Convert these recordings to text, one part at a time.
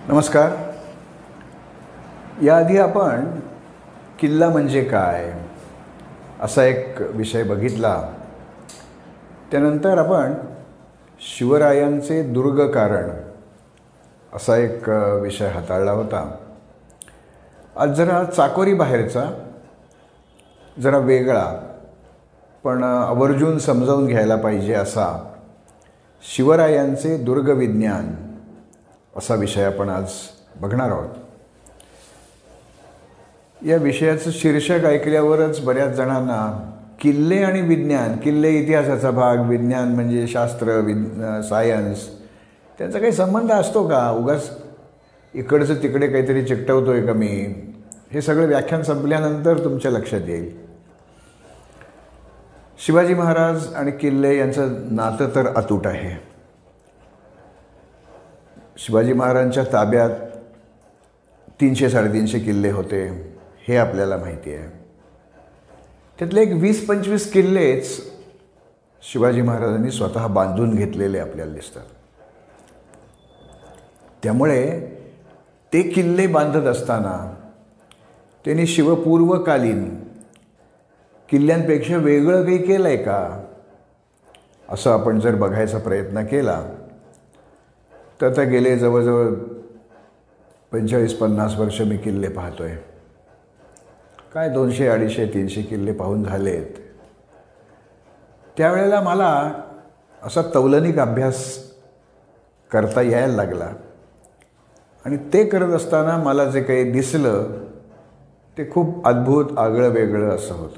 नमस्कार. याआधी आपण किल्ला म्हणजे काय असा एक विषय बघितला. त्यानंतर आपण शिवरायांचे दुर्ग कारण असा एक विषय हाताळला होता. आज जरा चाकोरी बाहेरचा, जरा वेगळा पण आवर्जून समजावून घ्यायला पाहिजे असा शिवरायांचे दुर्ग विज्ञान असा विषय आपण आज बघणार आहोत. या विषयाचं शीर्षक ऐकल्यावरच बऱ्याच जणांना किल्ले आणि विज्ञान, किल्ले इतिहासाचा भाग, विज्ञान म्हणजे शास्त्र, सायन्स, त्यांचा काही संबंध असतो का? उगाच इकडचं तिकडे काहीतरी चिकटवतोय का मी? हे सगळं व्याख्यान संपल्यानंतर तुमच्या लक्षात येईल. शिवाजी महाराज आणि किल्ले यांचं नातं तर अतूट आहे. शिवाजी महाराजांच्या ताब्यात 300-350 किल्ले होते हे आपल्याला माहिती आहे. त्यातले एक 20-25 किल्लेच शिवाजी महाराजांनी स्वतः बांधून घेतलेले आपल्याला दिसतात. त्यामुळे ते किल्ले बांधत असताना त्यांनी शिवपूर्वकालीन किल्ल्यांपेक्षा वेगळं काही केलं आहे का असं आपण जर बघायचा प्रयत्न केला तर आता गेले जवळजवळ 45-50 वर्ष मी किल्ले पाहतोय. काय 200, 250, 300 किल्ले पाहून झालेत. त्यावेळेला मला असा तौलनिक अभ्यास करता यायला लागला आणि ते करत असताना मला जे काही दिसलं ते खूप अद्भुत, आगळं वेगळं असं होतं.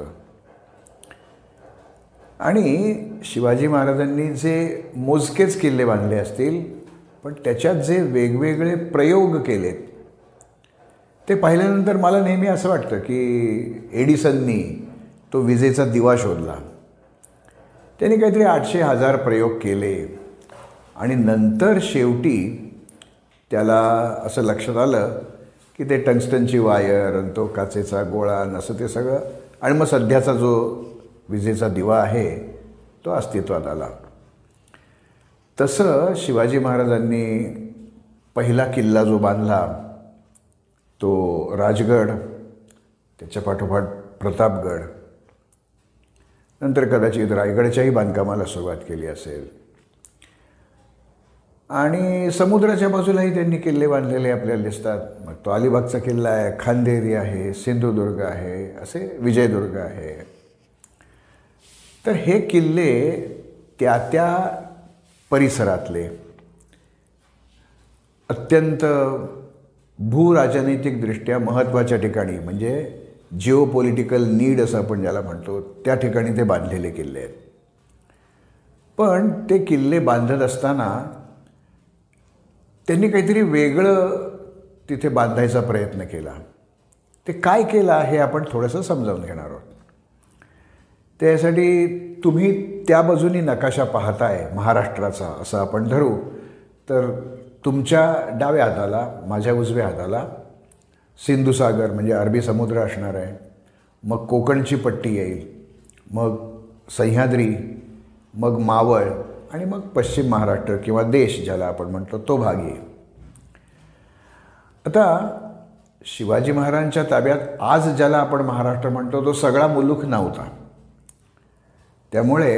आणि शिवाजी महाराजांनी जे मोजकेच किल्ले बांधले असतील पण त्याच्यात जे वेगवेगळे प्रयोग केलेत ते पाहिल्यानंतर मला नेहमी असं वाटतं की एडिसननी तो विजेचा दिवा शोधला. त्यांनी काहीतरी 800-1000 प्रयोग केले आणि नंतर शेवटी त्याला असं लक्षात आलं की ते टंगस्टनची वायर आणि तो काचेचा गोळा असं ते सगळं, आणि मग सध्याचा जो विजेचा दिवा आहे तो अस्तित्वात आला. तसं शिवाजी महाराजांनी पहिला किल्ला जो बांधला तो राजगड, त्याच्या पाठोपाठ प्रतापगड, नंतर कदाचित रायगडच्याही बांधकामाला सुरुवात केली असेल. आणि समुद्राच्या बाजूलाही त्यांनी किल्ले बांधलेले आपल्याला दिसतात. मग तो अलिबागचा किल्ला आहे, खांदेरी आहे, सिंधुदुर्ग आहे, असे विजयदुर्ग आहे. तर हे किल्ले त्या त्या परिसरातले अत्यंत भूराजनैतिकदृष्ट्या महत्त्वाच्या ठिकाणी, म्हणजे जिओ पॉलिटिकल नीड असं आपण ज्याला म्हणतो, त्या ठिकाणी ते बांधलेले किल्ले आहेत. पण ते किल्ले बांधत असताना त्यांनी काहीतरी वेगळं तिथे बांधायचा प्रयत्न केला. ते काय केला हे आपण थोडंसं समजावून घेणार आहोत. त्यासाठी तुम्ही त्या बाजूनी नकाशा पाहताय महाराष्ट्राचा असं आपण धरू, तर तुमच्या डाव्या हाताला, माझ्या उजव्या हाताला सिंधुसागर म्हणजे अरबी समुद्र असणार आहे. मग कोकणची पट्टी येईल, मग सह्याद्री, मग मावळ आणि मग पश्चिम महाराष्ट्र किंवा देश ज्याला आपण म्हणतो तो भाग येईल. आता शिवाजी महाराजांच्या ताब्यात आज ज्याला आपण महाराष्ट्र म्हणतो तो सगळा मुलूक नव्हता. त्यामुळे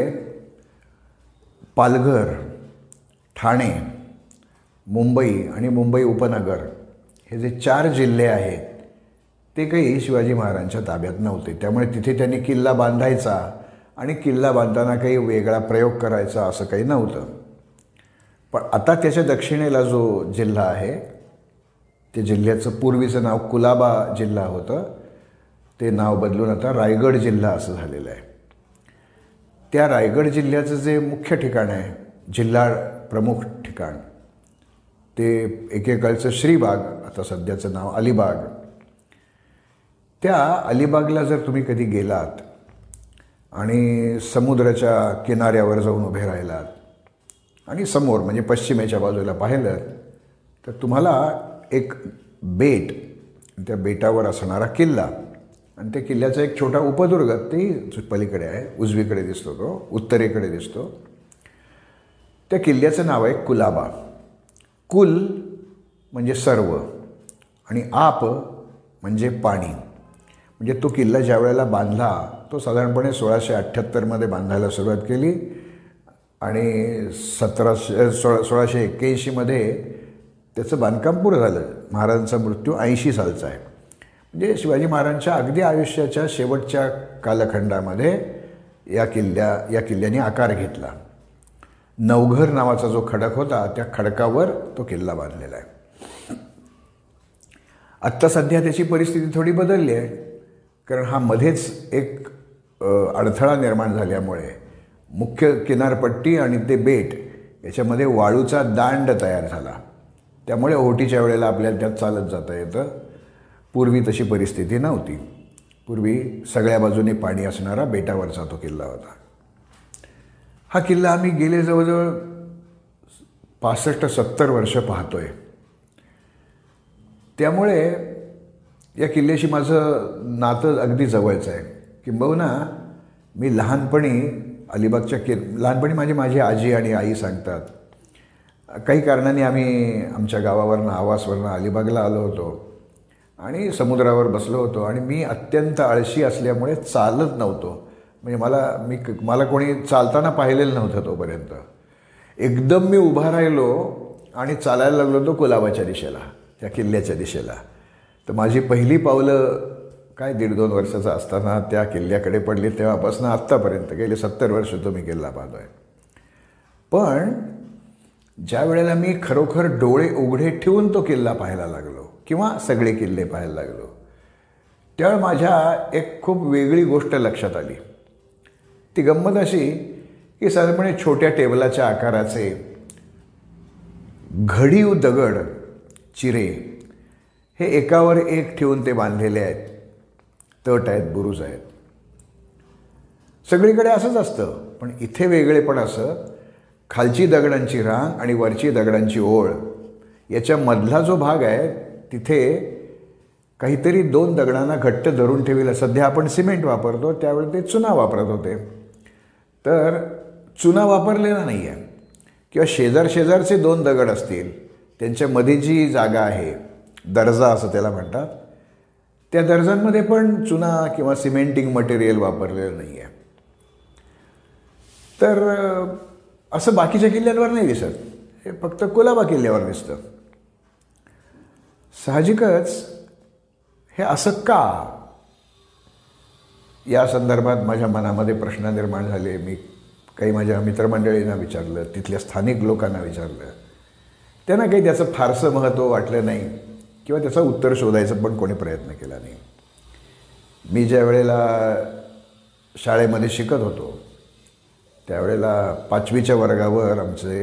पालघर, ठाणे, मुंबई आणि मुंबई उपनगर हे जे 4 जिल्हे आहेत ते काही शिवाजी महाराजांच्या ताब्यात नव्हते. त्यामुळे तिथे त्यांनी किल्ला बांधायचा आणि किल्ला बांधताना काही वेगळा प्रयोग करायचा असं काही नव्हतं. पण आता त्याच्या दक्षिणेला जो जिल्हा आहे ते जिल्ह्याचं पूर्वीचं नाव कुलाबा जिल्हा होतं, ते नाव बदलून आता रायगड जिल्हा असं झालेलं आहे. त्या रायगड जिल्ह्याचं जे मुख्य ठिकाण आहे, जिल्हा प्रमुख ठिकाण, ते एकेकाळचं श्रीबाग, आता सध्याचं नाव अलिबाग. त्या अलिबागला जर तुम्ही कधी गेलात आणि समुद्राच्या किनाऱ्यावर जाऊन उभे राहिलात आणि समोर म्हणजे पश्चिमेच्या बाजूला पाहिलं तर तुम्हाला एक बेट, त्या बेटावर असणारा किल्ला आणि त्या किल्ल्याचा एक छोटा उपदुर्ग तेही पलीकडे आहे, उजवीकडे दिसतो, तो उत्तरेकडे दिसतो. त्या किल्ल्याचं नाव आहे कुलाबा. कुल म्हणजे सर्व आणि आप म्हणजे पाणी. म्हणजे तो किल्ला ज्या वेळेला बांधला तो साधारणपणे 1678मध्ये बांधायला सुरुवात केली आणि 1681मध्ये त्याचं बांधकाम पुरं झालं. महाराजांचा मृत्यू 80 सालचा आहे. म्हणजे शिवाजी महाराजांच्या अगदी आयुष्याच्या शेवटच्या कालखंडामध्ये या किल्ल्याने आकार घेतला. नवघर नावाचा जो खडक होता त्या खडकावर तो किल्ला बांधलेला आहे. आत्ता सध्या त्याची परिस्थिती थोडी बदलली आहे, कारण हा मध्येच एक अडथळा निर्माण झाल्यामुळे मुख्य किनारपट्टी आणि ते बेट याच्यामध्ये वाळूचा दांड तयार झाला. त्यामुळे ओहोटीच्या वेळेला आपल्याला त्यात चालत जाता येतं. पूर्वी तशी परिस्थिती नव्हती. पूर्वी सगळ्या बाजूने पाणी असणारा बेटावरचा तो किल्ला होता. हा किल्ला आम्ही गेले जवळजवळ 65-70 वर्ष पाहतोय. त्यामुळे या किल्ल्याशी माझं नातं अगदी जवळचं आहे. किंबहुना मी लहानपणी अलिबागच्या लहानपणी माझी आजी आणि आई सांगतात, काही कारणाने आम्ही आमच्या गावावरनं आवासवरनं अलिबागला आलो होतो आणि समुद्रावर बसलो होतो आणि मी अत्यंत आळशी असल्यामुळे चालत नव्हतो. म्हणजे मला कोणी चालताना पाहिलेलं नव्हतं तोपर्यंत. एकदम मी उभा राहिलो आणि चालायला लागलो तो कुलाबाच्या दिशेला, त्या किल्ल्याच्या दिशेला. तर माझी पहिली पावलं काय 1.5-2 वर्षाचा असताना त्या किल्ल्याकडे पडली. तेव्हापासून आत्तापर्यंत गेले 70 वर्ष तो मी किल्ला पाहतोय. पण ज्या वेळेला मी खरोखर डोळे उघडे ठेवून तो किल्ला पाहायला लागलो किंवा सगळे किल्ले पाहायला लागलो, त्यावेळी माझ्या एक खूप वेगळी गोष्ट लक्षात आली. ती गंमत अशी की साधारणपणे छोट्या टेबलाच्या आकाराचे घडीव दगड चिरे हे एकावर एक ठेवून ते बांधलेले आहेत. तट आहेत, बुरुज आहेत. सगळीकडे असंच असतं, पण इथे वेगळेपण असं, खालची दगडांची रांग आणि वरची दगडांची ओळ याच्यामधला जो भाग आहे तिथे काहीतरी 2 दगडांना घट्ट धरून ठेवलं. सध्या आपण सिमेंट वापरतो, त्यावेळी ते चुना वापरत होते. तर चुना वापरलेला नाही आहे किंवा शेजारचे 2 दगड असतील, त्यांच्यामध्ये जी जागा आहे, दर्जा असं त्याला म्हणतात, त्या दर्जांमध्ये पण चुना किंवा सिमेंटिंग मटेरियल वापरलेलं नाही आहे. तर असं बाकीच्या किल्ल्यांवर नाही दिसत, हे फक्त कुलाबा किल्ल्यावर दिसतं. साहजिकच हे असं का, या संदर्भात माझ्या मनामध्ये प्रश्न निर्माण झाले. मी काही माझ्या मित्रमंडळींना विचारलं, तिथल्या स्थानिक लोकांना विचारलं. त्यांना काही त्याचं फारसं महत्त्व वाटलं नाही किंवा त्याचं उत्तर शोधायचा पण कोणी प्रयत्न केला नाही. मी ज्या वेळेला शाळेमध्ये शिकत होतो त्यावेळेला 5वीच्या वर्गावर आमचे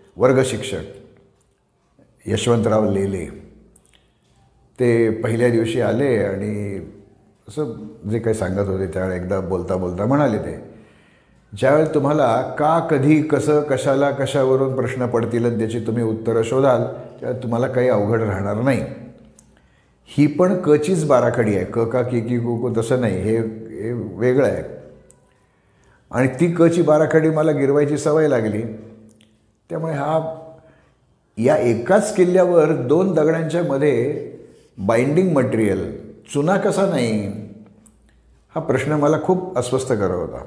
वर्गशिक्षक यशवंतराव लेले ते पहिल्या दिवशी आले आणि असं जे काही सांगत होते त्यावेळेला एकदा बोलता बोलता म्हणाले, ते ज्यावेळेला तुम्हाला का, कधी, कसं, कशाला, कशावरून प्रश्न पडतील आणि त्याची तुम्ही उत्तरं शोधाल त्यावेळेला तुम्हाला काही अवघड राहणार नाही. ही पण कचीच बाराखडी आहे. क, का, की, कु, कु तसं नाही, हे वेगळं आहे. आणि ती कची बाराखडी मला गिरवायची सवय लागली. त्यामुळे या एकाच किल्ल्यावर 2 दगडांच्या मध्ये बाइंडिंग मटेरियल चुना कसा नाही, हा प्रश्न मला खूप अस्वस्थ करत होता.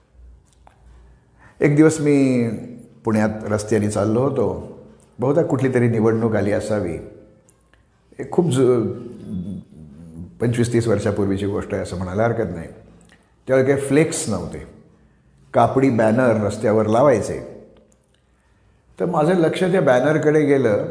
एक दिवस मी पुण्यात रस्त्याने चाललो होतो. बहुधा कुठली तरी निवडणूक आली असावी. एक खूप 25-30 वर्षापूर्वीची गोष्ट आहे असं म्हणायला हरकत नाही. त्यावेळी काही फ्लेक्स नव्हते, कापडी बॅनर रस्त्यावर लावायचे. तर माझं लक्ष त्या बॅनरकडे गेलं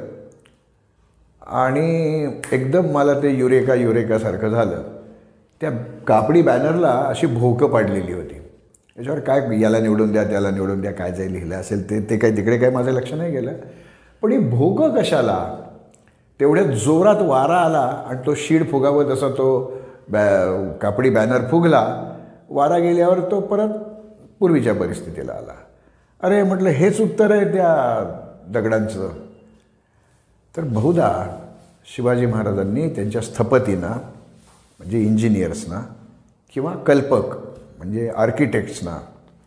आणि एकदम मला ते युरेकासारखं झालं. त्या कापडी बॅनरला अशी भोकं पाडलेली होती. त्याच्यावर काय याला निवडून द्या, त्याला निवडून द्या, काय जे लिहिलं असेल ते काही तिकडे काही माझं लक्ष नाही गेलं. पण ही भोकं कशाला, तेवढ्यात जोरात वारा आला आणि तो शीड फुगावं तसा तो कापडी बॅनर फुगला. वारा गेल्यावर तो परत पूर्वीच्या परिस्थितीला आला. अरे म्हटलं, हेच उत्तर आहे त्या दगडांचं. तर बहुधा शिवाजी महाराजांनी त्यांच्या स्थपतींना म्हणजे इंजिनियर्सना किंवा कल्पक म्हणजे आर्किटेक्ट्सना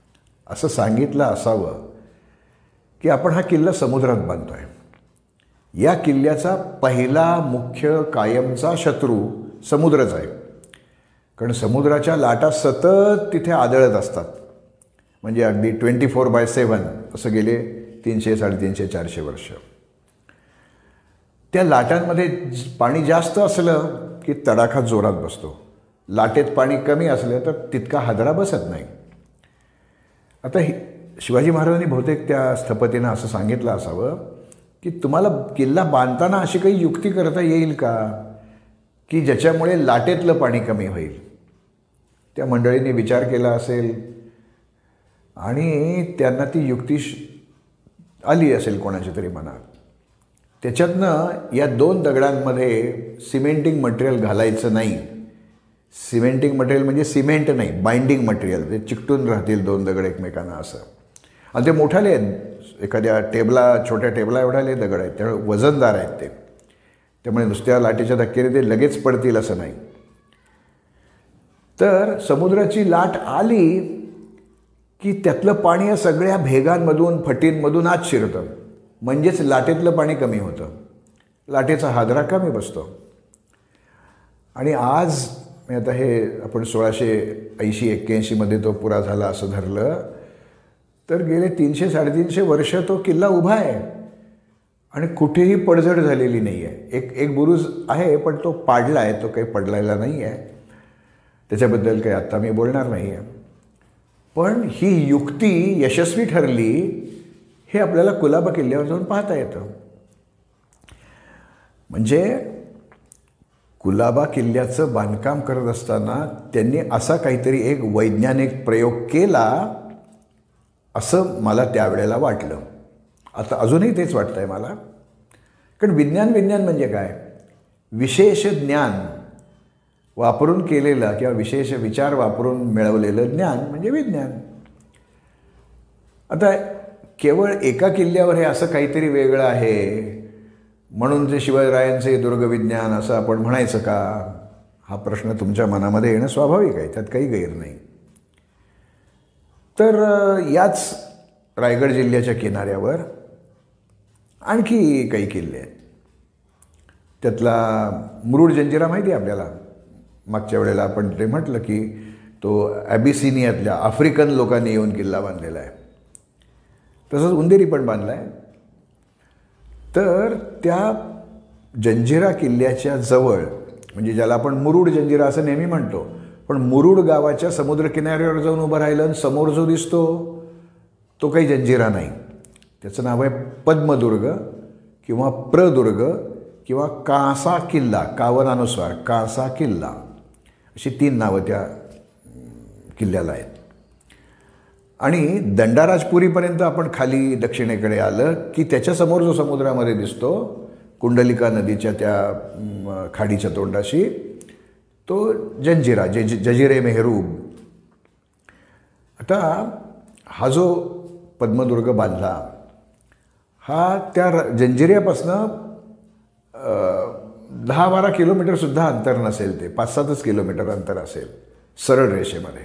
असं सांगितलं असावं की आपण हा किल्ला समुद्रात बांधतो आहे. या किल्ल्याचा पहिला मुख्य कायमचा शत्रू समुद्रच आहे. कारण समुद्राच्या लाटा सतत तिथे आदळत असतात. म्हणजे अगदी 24/7 असं गेले 300, 350, 400 वर्ष. त्या लाटांमध्ये पाणी जास्त असलं की तडाखा जोरात बसतो. लाटेत पाणी कमी असलं तर तितका हादरा बसत नाही. आता शिवाजी महाराजांनी बहुतेक त्या स्थपतीनं असं सांगितलं असावं की तुम्हाला किल्ला बांधताना अशी काही युक्ती करता येईल का की ज्याच्यामुळे लाटेतलं पाणी कमी होईल. त्या मंडळींनी विचार केला असेल आणि त्यांना ती युक्ती आली असेल कोणाच्या तरी मनात. त्याच्यातनं या 2 दगडांमध्ये सिमेंटिंग मटेरियल घालायचं नाही. सिमेंटिंग मटेरियल म्हणजे सिमेंट नाही, बाइंडिंग मटेरियल. ते चिकटून राहतील 2 दगड एकमेकांना असं. आणि ते मोठाले आहेत, एखाद्या छोट्या टेबला एवढाले दगड आहेत, त्यामुळे वजनदार आहेत ते. त्यामुळे नुसत्या लाटेच्या धक्क्याने ते लगेच पडतील असं नाही. तर समुद्राची लाट आली की त्यातलं पाणी या सगळ्या भेगांमधून फटींमधून आत शिरतं. म्हणजेच लाटेतलं पाणी कमी होतं, लाटेचा हादरा कमी बसतो. आणि आज आता हे आपण 1680-81 मध्ये तो पुरा झाला असं धरलं तर गेले 300-350 वर्ष तो किल्ला उभा आहे आणि कुठेही पडझड झालेली नाही आहे. एक बुरुज आहे पण तो पाडला आहे, तो काही पडलेला नाही आहे. त्याच्याबद्दल काही आत्ता मी बोलणार नाही आहे. पण ही युक्ती यशस्वी ठरली हे आपल्याला कुलाबा किल्ल्यावर जाऊन पाहता येतं. म्हणजे कुलाबा किल्ल्याचं बांधकाम करत असताना त्यांनी असा काहीतरी एक वैज्ञानिक प्रयोग केला असं मला त्यावेळेला वाटलं. आता अजूनही तेच वाटतं आहे मला. कारण विज्ञान म्हणजे काय? विशेष ज्ञान वापरून केलेलं किंवा विशेष विचार वापरून मिळवलेलं ज्ञान म्हणजे विज्ञान. आता केवळ एका किल्ल्यावर हे असं काहीतरी वेगळं आहे म्हणून ते शिवरायांचे दुर्गविज्ञान असं आपण म्हणायचं का? हा प्रश्न तुमच्या मनामध्ये येणं स्वाभाविक आहे, त्यात काही गैर नाही. तर याच रायगड जिल्ह्याच्या किनाऱ्यावर आणखी काही किल्ले आहेत. त्यातला मुरुड जंजिरा माहिती आहे आपल्याला. मागच्या वेळेला आपण ते म्हटलं की तो ॲबिसिनियातल्या आफ्रिकन लोकांनी येऊन किल्ला बांधलेला आहे. तसंच उंदेरी पण बांधला आहे. तर त्या जंजिरा किल्ल्याच्या जवळ म्हणजे ज्याला आपण मुरुड जंजिरा असं नेहमी म्हणतो, पण मुरुड गावाच्या समुद्रकिनाऱ्यावर जाऊन उभं राहिलं आणि समोर जो दिसतो तो काही जंजिरा नाही. त्याचं नाव आहे पद्मदुर्ग किंवा प्रदुर्ग किंवा कांसा किल्ला. कावनानुसार कांसा किल्ला अशी 3 नावं त्या किल्ल्याला आहेत. आणि दंडाराजपुरीपर्यंत आपण खाली दक्षिणेकडे आलं की त्याच्यासमोर जो समुद्रामध्ये दिसतो कुंडलिका नदीच्या त्या खाडीच्या तोंडाशी तो जंजिरा जजिरे मेहरूब. आता हा जो पद्मदुर्ग बांधला हा त्या जंजिऱ्यापासनं 10-12 किलोमीटरसुद्धा अंतर नसेल, ते 5-7 किलोमीटर अंतर असेल सरळ रेषेमध्ये.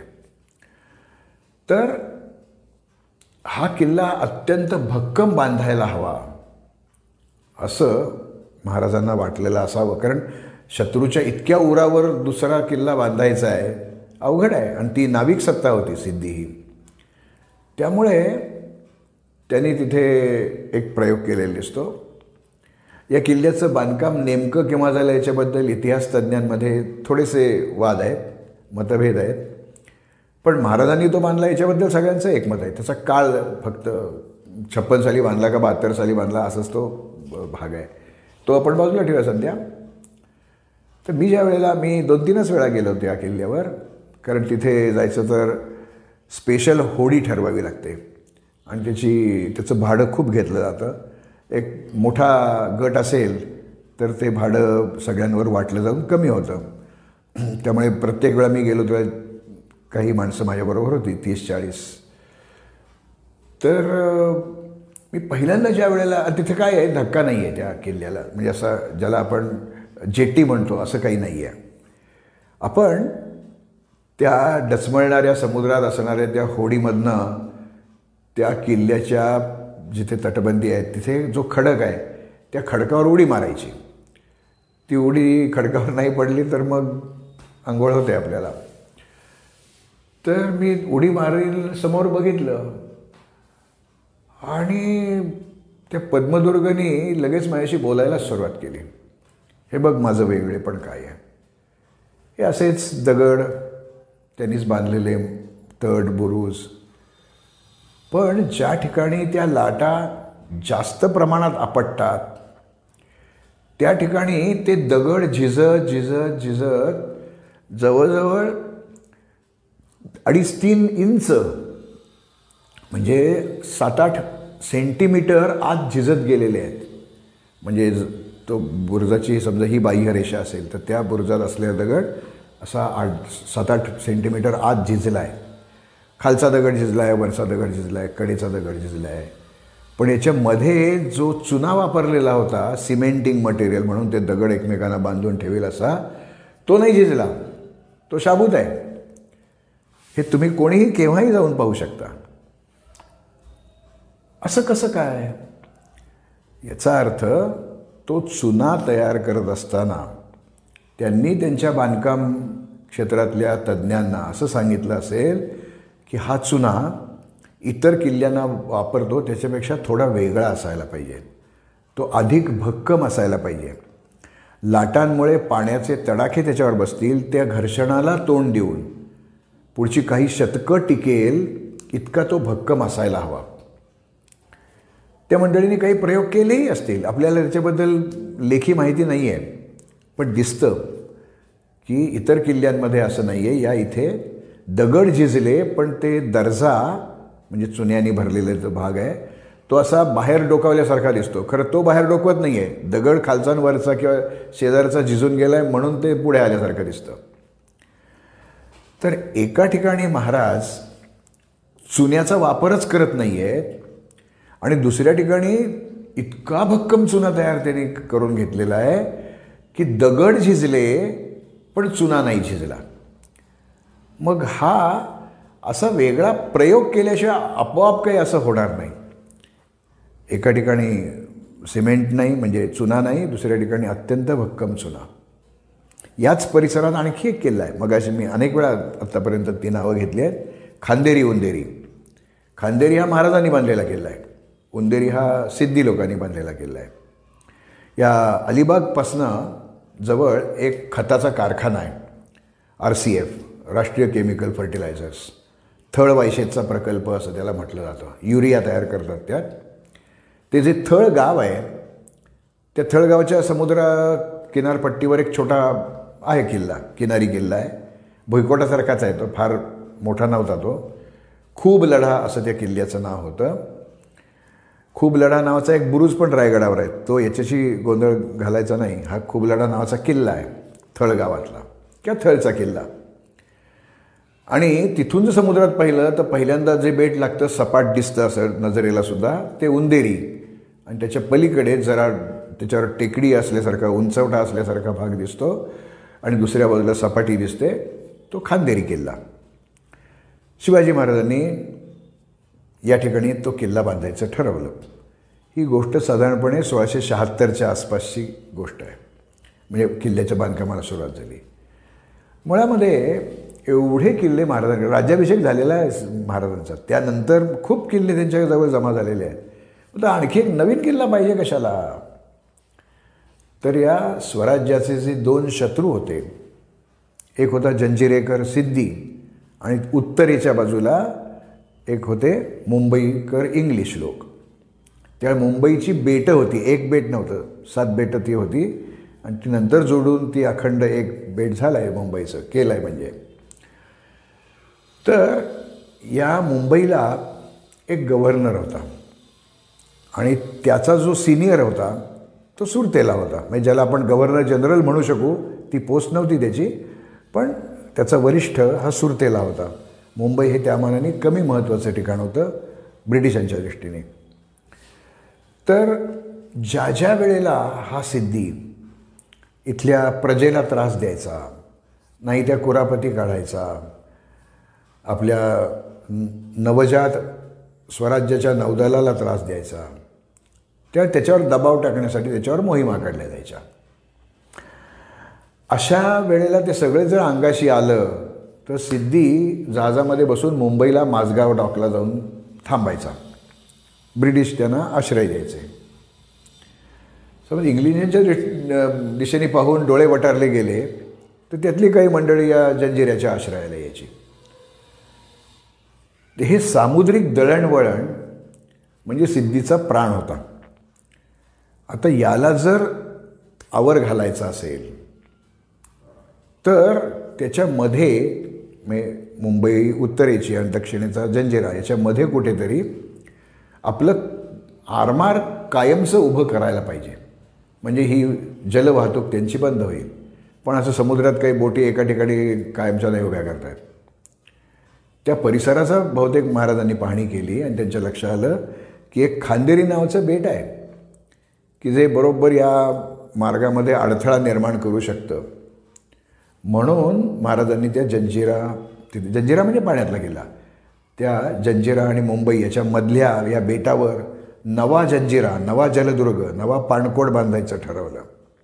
तर हा किल्ला अत्यंत भक्कम बांधायला हवा असं महाराजांना वाटलेलं असावं. कारण शत्रूच्या इतक्या उरावर दुसरा किल्ला बांधायचा आहे, अवघड आहे. आणि ती नाविक सत्ता होती सिद्धी ही. त्यामुळे त्यांनी तिथे एक प्रयोग केलेला दिसतो. या किल्ल्याचं बांधकाम नेमकं केव्हा झालं याच्याबद्दल इतिहास तज्ज्ञांमध्ये थोडेसे वाद आहेत, मतभेद आहेत. पण महाराजांनी तो बांधला याच्याबद्दल सगळ्यांचं एकमत आहे. त्याचा काळ फक्त 56 साली बांधला का 72 साली बांधला असंच तो भाग आहे. तो आपण बाजूला ठेवूया सध्या. तर मी ज्या वेळेला मी 2-3च वेळा गेलो होतो या किल्ल्यावर. कारण तिथे जायचं तर स्पेशल होडी ठरवावी लागते आणि त्याचं भाडं खूप घेतलं जातं. एक मोठा गट असेल तर ते भाडं सगळ्यांवर वाटलं जाऊन कमी होतं. त्यामुळे प्रत्येक वेळा मी गेलो तेव्हा काही माणसं माझ्याबरोबर होती, 30-40. तर मी पहिल्यांदा ज्या वेळेला तिथे काय आहे, धक्का नाही आहे त्या किल्ल्याला. म्हणजे असं ज्याला आपण जेटी म्हणतो असं काही नाही आहे. आपण त्या डचमळणाऱ्या समुद्रात असणाऱ्या त्या होडीमधनं त्या किल्ल्याच्या जिथे तटबंदी आहे तिथे जो खडक आहे त्या खडकावर उडी मारायची. ती उडी खडकावर नाही पडली तर मग अंघोळ होते आपल्याला. तर मी उडी मारील समोर बघितलं आणि त्या पद्मदुर्गनी लगेच माझ्याशी बोलायलाच सुरुवात केली. हे बघ माझं वेगळेपण काय आहे. हे असेच दगड, त्यांनीच बांधलेले तट बुरुज, पण ज्या ठिकाणी त्या लाटा जास्त प्रमाणात आपटतात त्या ठिकाणी ते दगड झिजत झिजत झिजत जवळजवळ 2.5-3 इंच म्हणजे 7-8 सेंटीमीटर आत झिजत गेलेले आहेत. म्हणजे तो बुरुजाची समजा ही बाह्यरेषा असेल तर त्या बुरुजात असलेला दगड असा 7-8 सेंटीमीटर आत झिजला आहे. खालचा दगड झिजला आहे, वरचा दगड झिजला आहे, कडेचा दगड झिजला आहे. पण याच्यामध्ये जो चुना वापरलेला होता सिमेंटिंग मटेरियल म्हणून ते दगड एकमेकांना बांधून ठेवेल असा, तो नाही झिजला, तो शाबूत आहे. हे तुम्ही कोणीही केव्हाही जाऊन पाहू शकता. असं कसं काय? याचा अर्थ तो चुना तयार करत असताना त्यांनी त्यांच्या बांधकाम क्षेत्रातल्या तज्ज्ञांना असं सांगितलं असेल की हा चुना इतर किल्ल्यांना वापरतो त्याच्यापेक्षा थोडा वेगळा असायला पाहिजे, तो अधिक भक्कम असायला पाहिजे. लाटांमुळे पाण्याचे तडाखे त्याच्यावर बसतील, त्या घर्षणाला तोंड देऊन पुढची काही शतकं टिकेल इतका तो भक्कम असायला हवा. त्या मंडळींनी काही प्रयोग केलेही असतील, आपल्याला त्याच्याबद्दल लेखी माहिती नाही आहे, पण दिसतं की इतर किल्ल्यांमध्ये असं नाही आहे. या इथे दगड झिजले पण ते दर्जा म्हणजे चुन्यानी भरलेला जो भाग आहे तो असा बाहेर डोकावल्यासारखा दिसतो. खरं तो बाहेर डोकवत नाही आहे, दगड खालचा वरचा किंवा शेजारचा झिजून गेला आहे म्हणून ते पुढे आल्यासारखं दिसतं. तर एका ठिकाणी महाराज चुन्याचा वापरच करत नाही आहेत आणि दुसऱ्या ठिकाणी इतका भक्कम चुना तयार त्यांनी करून घेतलेला आहे की दगड झिजले पण चुना नाही झिजला. मग हा असा वेगळा प्रयोग केल्याशिवाय आपोआप काही असं होणार नाही. एका ठिकाणी सिमेंट नाही म्हणजे चुना नाही, दुसऱ्या ठिकाणी अत्यंत भक्कम चुना. याच परिसरात आणखी एक किल्ला आहे, मगाशी मी अनेक वेळा आत्तापर्यंत ती नावं घेतली आहेत. खांदेरी उंदेरी. खांदेरी हा महाराजांनी बांधलेला किल्ला आहे, उंदेरी हा सिद्धी लोकांनी बांधलेला किल्ला आहे. या अलिबागपासनं जवळ एक खताचा कारखाना आहे, RCF, राष्ट्रीय केमिकल फर्टिलायझर्स. थळ वायशेतचा प्रकल्प असं त्याला म्हटलं जातं. युरिया तयार करतात त्यात. ते जे थळ गाव आहे त्या थळगावच्या समुद्र किनारपट्टीवर एक छोटा आहे किल्ला, किनारी किल्ला आहे. भुईकोटासारखाच आहे तो, फार मोठा नव्हता तो. खूब लढा असं त्या किल्ल्याचं नाव होतं. खूब लढा नावाचा एक बुरुज पण रायगडावर आहे, तो याच्याशी गोंधळ घालायचा नाही. हा खूब लढा नावाचा किल्ला आहे थळगावातला किंवा थळचा किल्ला. आणि तिथून जर समुद्रात पाहिलं तर पहिल्यांदा जे बेट लागतं सपाट दिसतं असं नजरेला सुद्धा, ते उंदेरी. आणि त्याच्या पलीकडे जरा त्याच्यावर टेकडी असल्यासारखा उंचवटा असल्यासारखा भाग दिसतो आणि दुसऱ्या बाजूला सपाटी दिसते, तो खांदेरी किल्ला. शिवाजी महाराजांनी या ठिकाणी तो किल्ला बांधायचं ठरवलं. ही गोष्ट साधारणपणे 1676च्या आसपासची गोष्ट आहे, म्हणजे किल्ल्याच्या बांधकामाला सुरुवात झाली. मुळामध्ये एवढे किल्ले महाराजांकडे, राज्याभिषेक झालेला आहे महाराजांचा, त्यानंतर खूप किल्ले त्यांच्याजवळ जमा झालेले आहेत. तर आणखी एक नवीन किल्ला पाहिजे कशाला? तर या स्वराज्याचे जे 2 शत्रू होते, एक होता जंजिरेकर सिद्धी आणि उत्तरेच्या बाजूला एक होते मुंबईकर इंग्लिश लोक. त्या मुंबईची बेटं होती, एक बेट नव्हतं, 7 बेटं ती होती आणि ती नंतर जोडून ती अखंड एक बेट झालं आहे मुंबईचं, केलं आहे म्हणजे. तर या मुंबईला एक गव्हर्नर होता आणि त्याचा जो सिनियर होता तो सुरतेला होता, म्हणजे ज्याला आपण गव्हर्नर जनरल म्हणू शकू, ती पोस्ट नव्हती त्याची, पण त्याचा वरिष्ठ हा सुरतेला होता. मुंबई हे त्या मानाने कमी महत्त्वाचं ठिकाण होतं ब्रिटिशांच्या दृष्टीने. तर ज्या ज्या वेळेला हा सिद्धी इथल्या प्रजेला त्रास द्यायचा, नाही त्या कुरापती काढायचा, आपल्या नवजात स्वराज्याच्या नौदलाला त्रास द्यायचा, त्याच्यावर दबाव टाकण्यासाठी त्याच्यावर मोहिमा काढल्या जायच्या. अशा वेळेला ते सगळे जर अंगाशी आलं तर सिद्धी जहाजामध्ये बसून मुंबईला माझगाव डॉकला जाऊन थांबायचा. ब्रिटिश त्यांना आश्रय द्यायचे. समज इंग्लिशांच्या दिशेने पाहून डोळे वटारले गेले तर त्यातली काही मंडळी या जंजिऱ्याच्या आश्रयाला यायची. हे सामुद्रिक दळणवळण म्हणजे सिद्धीचा प्राण होता. आता याला जर आवर घालायचा असेल तर त्याच्यामध्ये मुंबई उत्तरेची आणि दक्षिणेचा जंजिरा याच्यामध्ये कुठेतरी आपलं आरमार कायमचं उभं करायला पाहिजे. म्हणजे ही जलवाहतूक त्यांची बंद होईल. पण असं समुद्रात काही बोटी एका ठिकाणी कायमच्या नाही उभ्या करतायत. त्या परिसराचा बहुतेक महाराजांनी पाहणी केली आणि त्यांच्या लक्षात आलं की एक खांदेरी नावाचं बेट आहे की जे बरोबर या मार्गामध्ये अडथळा निर्माण करू शकतं. म्हणून महाराजांनी त्या जंजिरा म्हणजे पाण्यातला गेला, त्या जंजिरा आणि मुंबई याच्या मधल्या या बेटावर नवा जंजिरा, नवा जलदुर्ग, नवा पाणकोड बांधायचं ठरवलं.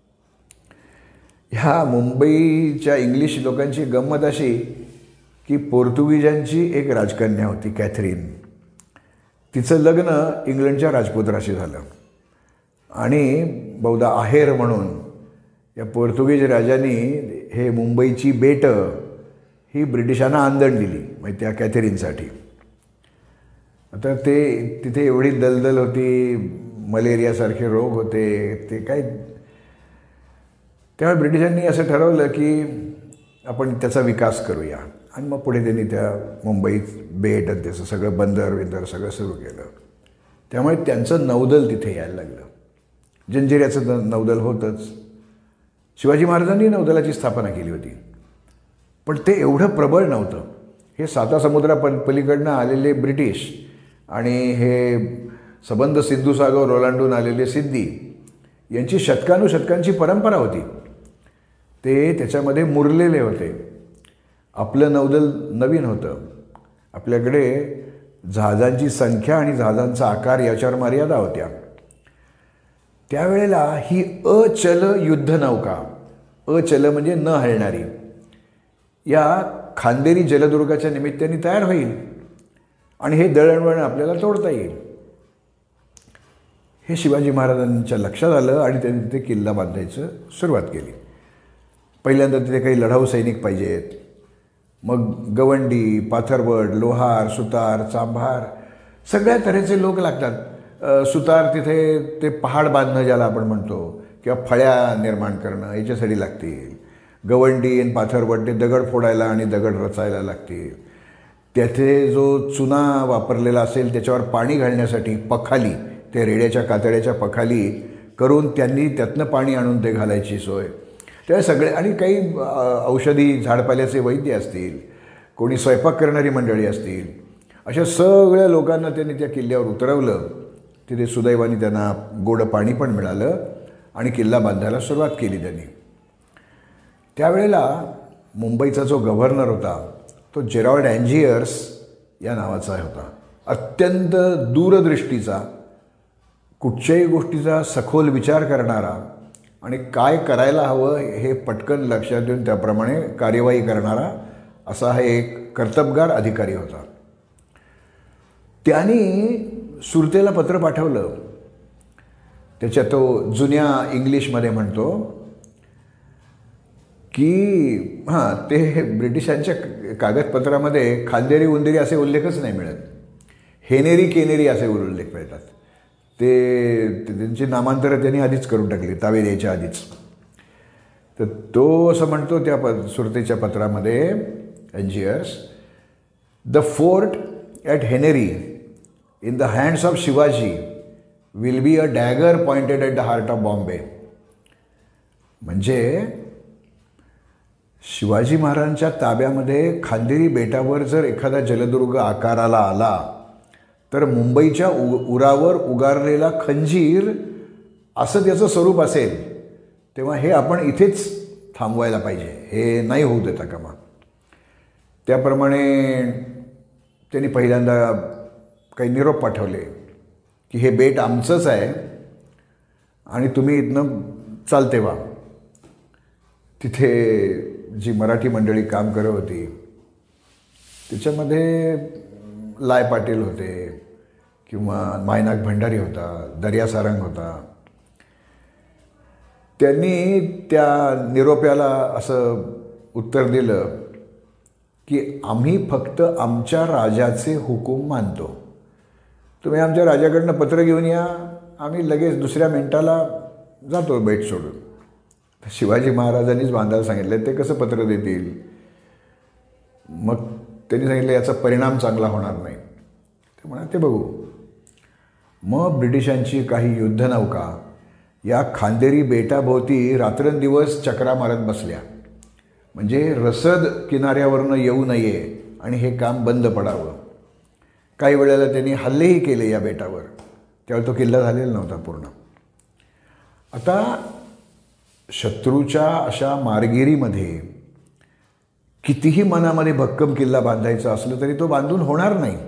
ह्या मुंबईच्या इंग्लिश लोकांची गंमत अशी की पोर्तुगीजांची एक राजकन्या होती कॅथरीन. तिचं लग्न इंग्लंडच्या राजपुत्राशी झालं आणि बहुधा आहेर म्हणून या पोर्तुगीज राजांनी हे मुंबईची बेटं ही ब्रिटिशांना आंदण दिली म्हणजे त्या कॅथरीनसाठी. आता तिथे एवढी दलदल होती, मलेरियासारखे रोग होते, ते काय. त्यामुळे ब्रिटिशांनी असं ठरवलं की आपण त्याचा विकास करूया आणि मग पुढे त्यांनी त्या मुंबईत बेट आणि त्याचं सगळं बंदर सगळं सुरू केलं. त्यामुळे त्यांचं नौदल तिथे यायला लागलं. जंजिऱ्याचं नौदल होतंच. शिवाजी महाराजांनी नौदलाची स्थापना केली होती, पण ते एवढं प्रबळ नव्हतं. हे पलीकडनं आलेले ब्रिटिश आणि हे सबंध सिंधुसागर ओलांडून आलेले सिद्धी यांची शतकानुशतकांची परंपरा होती. ते त्याच्यामध्ये मुरलेले होते. आपलं नौदल नवीन होतं. आपल्याकडे जहाजांची संख्या आणि जहाजांचा आकार याच्यावर मर्यादा होत्या. त्यावेळेला ही अचल युद्धनौका, अचल म्हणजे न हलणारी, या खांदेरी जलदुर्गाच्या निमित्ताने तयार होईल आणि हे दळणवळण आपल्याला तोडता येईल. हे शिवाजी महाराजांच्या लक्षात आलं आणि त्यांनी तिथे किल्ला बांधायचं सुरुवात केली. पहिल्यांदा तिथे काही लढाऊ सैनिक पाहिजेत. मग गवंडी, पाथरवट, लोहार, सुतार, चांभार सगळ्या तऱ्हेचे लोक लागतात. सुतार तिथे ते पहाड बांधणं ज्याला आपण म्हणतो किंवा फळ्या निर्माण करणं याच्यासाठी लागतील. गवंडी आणि पाथरवट ते दगड फोडायला आणि दगड रचायला लागतील. त्याथे जो चुना वापरलेला असेल त्याच्यावर पाणी घालण्यासाठी पखाली, ते रेड्याच्या कातड्याच्या पखाली करून त्यांनी त्यातनं पाणी आणून ते घालायची सोय. त्या सगळे आणि काही औषधी झाडपाल्याचे वैद्य असतील, कोणी स्वयंपाक करणारी मंडळी असतील, अशा सगळ्या लोकांना त्यांनी त्या किल्ल्यावर उतरवलं. तिथे सुदैवाने त्यांना गोड पाणी पण मिळालं आणि किल्ला बांधायला सुरुवात केली त्यांनी. त्यावेळेला मुंबईचा जो गव्हर्नर होता तो जेरॉल्ड अँजियर्स या नावाचा होता. अत्यंत दूरदृष्टीचा, कुठच्याही गोष्टीचा सखोल विचार करणारा आणि काय करायला हवं हे पटकन लक्षात देऊन त्याप्रमाणे कार्यवाही करणारा असा हा एक कर्तबगार अधिकारी होता. त्यांनी सुरतेला पत्र पाठवलं. त्याच्यात तो जुन्या इंग्लिशमध्ये म्हणतो की ते ब्रिटिशांच्या कागदपत्रामध्ये खांदेरी उंदेरी असे उल्लेखच नाही मिळत. हेनेरी केनेरी असे उल्लेख मिळतात. त्यांची नामांतरं त्यांनी आधीच करून टाकली ताबे द्यायच्या आधीच. तर तो असं म्हणतो त्या सुरतेच्या पत्रामध्ये Aungier's, the fort at Henery in the hands of Shivaji will be a dagger pointed at the heart of Bombay. म्हणजे शिवाजी महाराजांच्या ताब्यामध्ये खांदेरी बेटावर जर एखादा जलदुर्ग आकाराला आला तर मुंबईच्या उरावर उगारलेला खंजीर असं त्याचं स्वरूप असेल. तेव्हा हे आपण इथेच थांबवायला पाहिजे, हे नाही होऊ देता कामा. त्याप्रमाणे त्यांनी पहिल्यांदा काही निरोप पाठवले की हे बेट आमचंच आहे आणि तुम्ही इथनं चालते व्हा. तिथे जी मराठी मंडळी काम करत होती त्याच्यामध्ये लाय पाटील होते किंवा मायनाक भंडारी होता, दर्या सारंग होता. त्यांनी त्या निरोप्याला असं उत्तर दिलं की आम्ही फक्त आमच्या राजाचे हुकूम मानतो. तुम्ही आमच्या राजाकडनं पत्र घेऊन या, आम्ही लगेच दुसऱ्या मिनिटाला जातो बेट सोडून. शिवाजी महाराजांनीच बांधायला सांगितलं, ते कसं पत्र देतील. मग त्यांनी सांगितलं याचा परिणाम चांगला होणार नाही. ते म्हणा ते बघू. मग ब्रिटिशांची काही युद्धनौका या खांदेरी बेटाभोवती रात्रंदिवस चक्रा मारत बसल्या, म्हणजे रसद किनाऱ्यावरनं येऊ नये आणि हे काम बंद पडावं. काही वेळेला त्यांनी हल्लेही केले या बेटावर. त्यावेळी तो किल्ला झालेला नव्हता पूर्ण. आता शत्रूच्या अशा मारगिरीमध्ये कितीही मनामध्ये भक्कम किल्ला बांधायचा असलं तरी तो बांधून होणार नाही.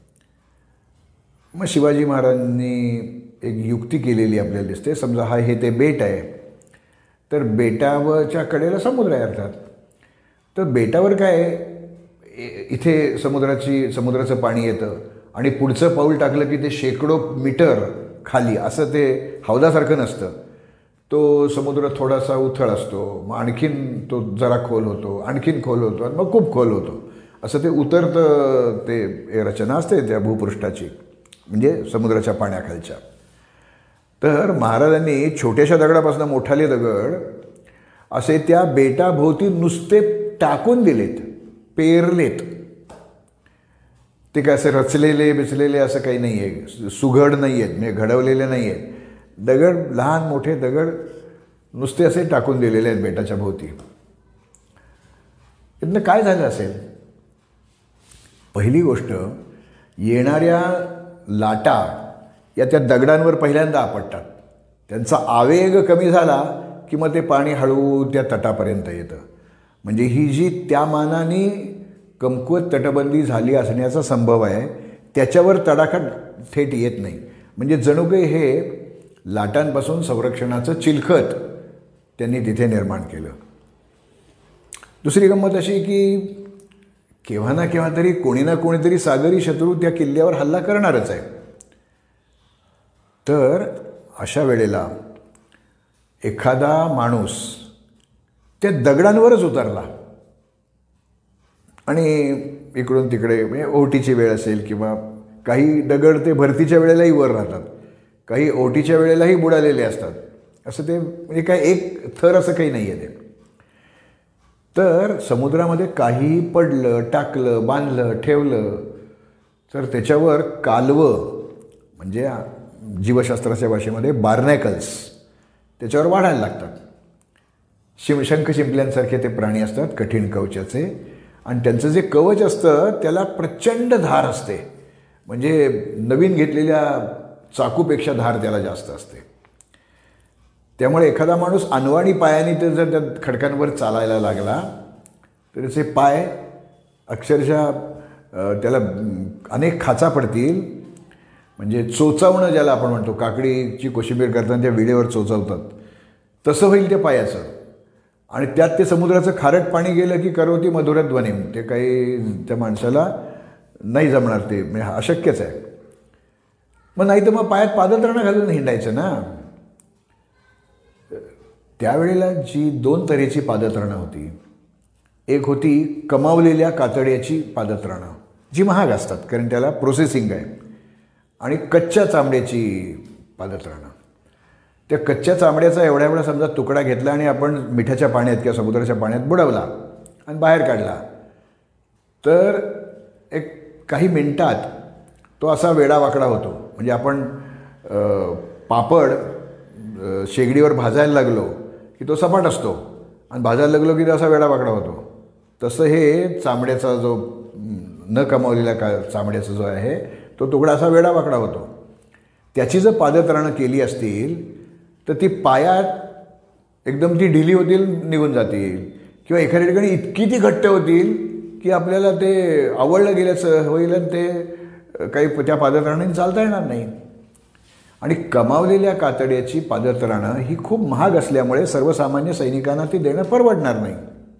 मग शिवाजी महाराजांनी एक युक्ती केलेली आपल्याला दिसते. समजा हे ते बेट आहे, तर बेटावरच्या कडेला समुद्र आहे अर्थात. तर बेटावर काय इथे समुद्राचं पाणी येतं आणि पुढचं पाऊल टाकलं की ते शेकडो मीटर खाली, असं ते हौदासारखं नसतं. तो समुद्र थोडासा उथळ असतो, मग आणखीन तो जरा खोल होतो, आणखीन खोल होतो आणि मग खूप खोल होतो. असं ते उतरतं. ते रचना असते त्या भूपृष्ठाची, म्हणजे समुद्राच्या पाण्याखालच्या. तर महाराजांनी छोट्याशा दगडापासून मोठाले दगड असे त्या बेटाभोवती नुसते टाकून दिलेत, पेरलेत. ते काय असे रचलेले बिचलेले असं काही नाही आहे, सुघड नाही आहेत, म्हणजे घडवलेले नाही आहेत. दगड, लहान मोठे दगड नुसते असे टाकून दिलेले आहेत बेटाच्या भोवती. इथनं काय झालं असेल? पहिली गोष्ट, येणाऱ्या लाटा या त्या दगडांवर पहिल्यांदा आपटतात. त्यांचा आवेग कमी झाला की मग ते पाणी हळू त्या तटापर्यंत येतं. म्हणजे ही जी त्या मानाने कमकुवत तटबंदी झाली असण्याचा संभव आहे, त्याच्यावर तडाखा थेट येत नाही. म्हणजे जणू काही हे लाटांपासून संरक्षणाचं चिलखत त्यांनी तिथे निर्माण केलं. दुसरी गंमत अशी की केव्हा ना केव्हा तरी कोणी ना कोणीतरी सागरी शत्रू त्या किल्ल्यावर हल्ला करणारच आहे. तर अशा वेळेला एखादा माणूस त्या दगडांवरच उतरला आणि इकडून तिकडे, म्हणजे ओहोटीची वेळ असेल किंवा काही दगड ते भरतीच्या वेळेलाही वर राहतात, काही ओहोटीच्या वेळेलाही बुडालेले असतात. असं ते म्हणजे काय एक थर असं काही नाही आहे ते. तर समुद्रामध्ये काहीही पडलं, टाकलं, बांधलं, ठेवलं तर त्याच्यावर कालवं, म्हणजे जीवशास्त्राच्या भाषेमध्ये बार्नॅकल्स, त्याच्यावर वाढायला लागतात. शंख शिंपल्यांसारखे ते प्राणी असतात, कठीण कवचाचे. आणि त्यांचं जे कवच असतं त्याला प्रचंड धार असते, म्हणजे नवीन घेतलेल्या चाकूपेक्षा धार त्याला जास्त असते. त्यामुळे एखादा माणूस अनवाणी पायाने ते जर त्या खडकांवर चालायला लागला तर त्याचे पाय अक्षरशः त्याला अनेक खाचा पडतील. म्हणजे चोचावणं ज्याला आपण म्हणतो, काकडीची कोशिंबीर करताना त्या विडेवर चोचवतात, तसं होईल त्या पायाचं. आणि त्यात ते समुद्राचं खारट पाणी गेलं की करोती मधुरध्वनिम, ते काही त्या माणसाला नाही जमणार, ते म्हणजे अशक्यच आहे. मग नाही तर मग पायात पादत्राणं घालून हिंडायचं ना. त्यावेळेला जी दोन तऱ्हेची पादत्राणं होती. एक होती कमावलेल्या कातड्याची पादत्राणं, जी महाग असतात कारण त्याला प्रोसेसिंग आहे, आणि कच्च्या चामड्याची पादत्राणं. त्या कच्च्या चामड्याचा एवढा एवढा समजा तुकडा घेतला आणि आपण मिठाच्या पाण्यात किंवा समुद्राच्या पाण्यात बुडवला आणि बाहेर काढला तर एक काही मिनिटात तो असा वेडावाकडा होतो. म्हणजे आपण पापड शेगडीवर भाजायला लागलो की तो सपाट असतो आणि भाजायला लागलो की तो असा वेडावाकडा होतो. तसं हे चामड्याचा जो न कमावलेला चामड्याचा जो आहे तो तुकडा असा वेडावाकडा होतो. त्याची जर पादत्राणं केली असतील तर ती पायात एकदम ती ढिली होतील, निघून जातील, किंवा एखाद्या ठिकाणी इतकी ती घट्ट होतील की आपल्याला ते आवडलं गेल्याचं होईल आणि ते काही त्या पादत्राणांनी चालता येणार नाही. आणि कमावलेल्या कातड्याची पादत्राणं ही खूप महाग असल्यामुळे सर्वसामान्य सैनिकांना ती देणं परवडणार नाही.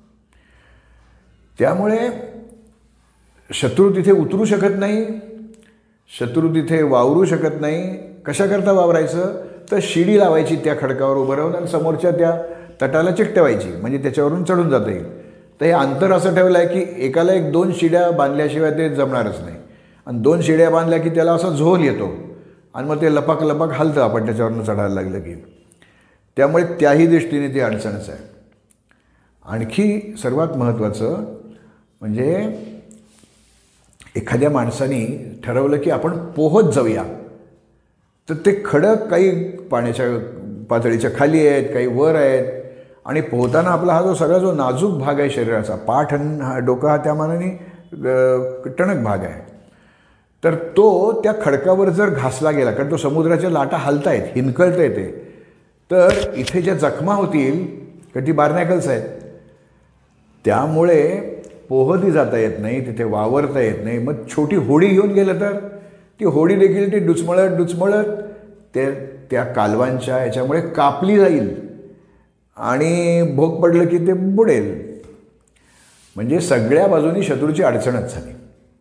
त्यामुळे शत्रू तिथे उतरू शकत नाही, शत्रू तिथे वावरू शकत नाही. कशाकरता वावरायचं तर शिडी लावायची त्या खडकावर उभं राहून आणि समोरच्या त्या तटाला चिकटवायची, म्हणजे त्याच्यावरून चढून जाता येईल. तर हे अंतर असं ठेवलं आहे की एकाला 1-2 शिड्या बांधल्याशिवाय ते जमणारच नाही. आणि 2 शिड्या बांधल्या की त्याला असा झोल येतो आणि मग ते लपाक लपाक हलतं आपण त्याच्यावरून चढायला लागलं की. त्यामुळे त्याही दृष्टीने ती अडचणच आहे. आणखी सर्वात महत्त्वाचं म्हणजे एखाद्या माणसाने ठरवलं की आपण पोहत जाऊया, तर ते खडक काही पाण्याच्या पातळीच्या खाली आहेत, काही वर आहेत. आणि पोहताना आपला हा जो नाजूक भाग आहे शरीराचा, पाठ आणि डोकं हा त्या मानाने टणक भाग आहे, तर तो त्या खडकावर जर घासला गेला, कारण तो समुद्राच्या लाटा हलतायत, हिनकळता येते, तर इथे ज्या जखमा होतील कारण ती बार्नॅकल्स आहेत, त्यामुळे पोहती जाता येत नाही, तिथे वावरता येत नाही. मग छोटी होडी घेऊन गेलं तर ती होडी देखील ती डुचमळत त्या कालवांच्या याच्यामुळे कापली जाईल आणि भोग पडलं की ते बुडेल. म्हणजे सगळ्या बाजूनी शत्रूची अडचणच झाली.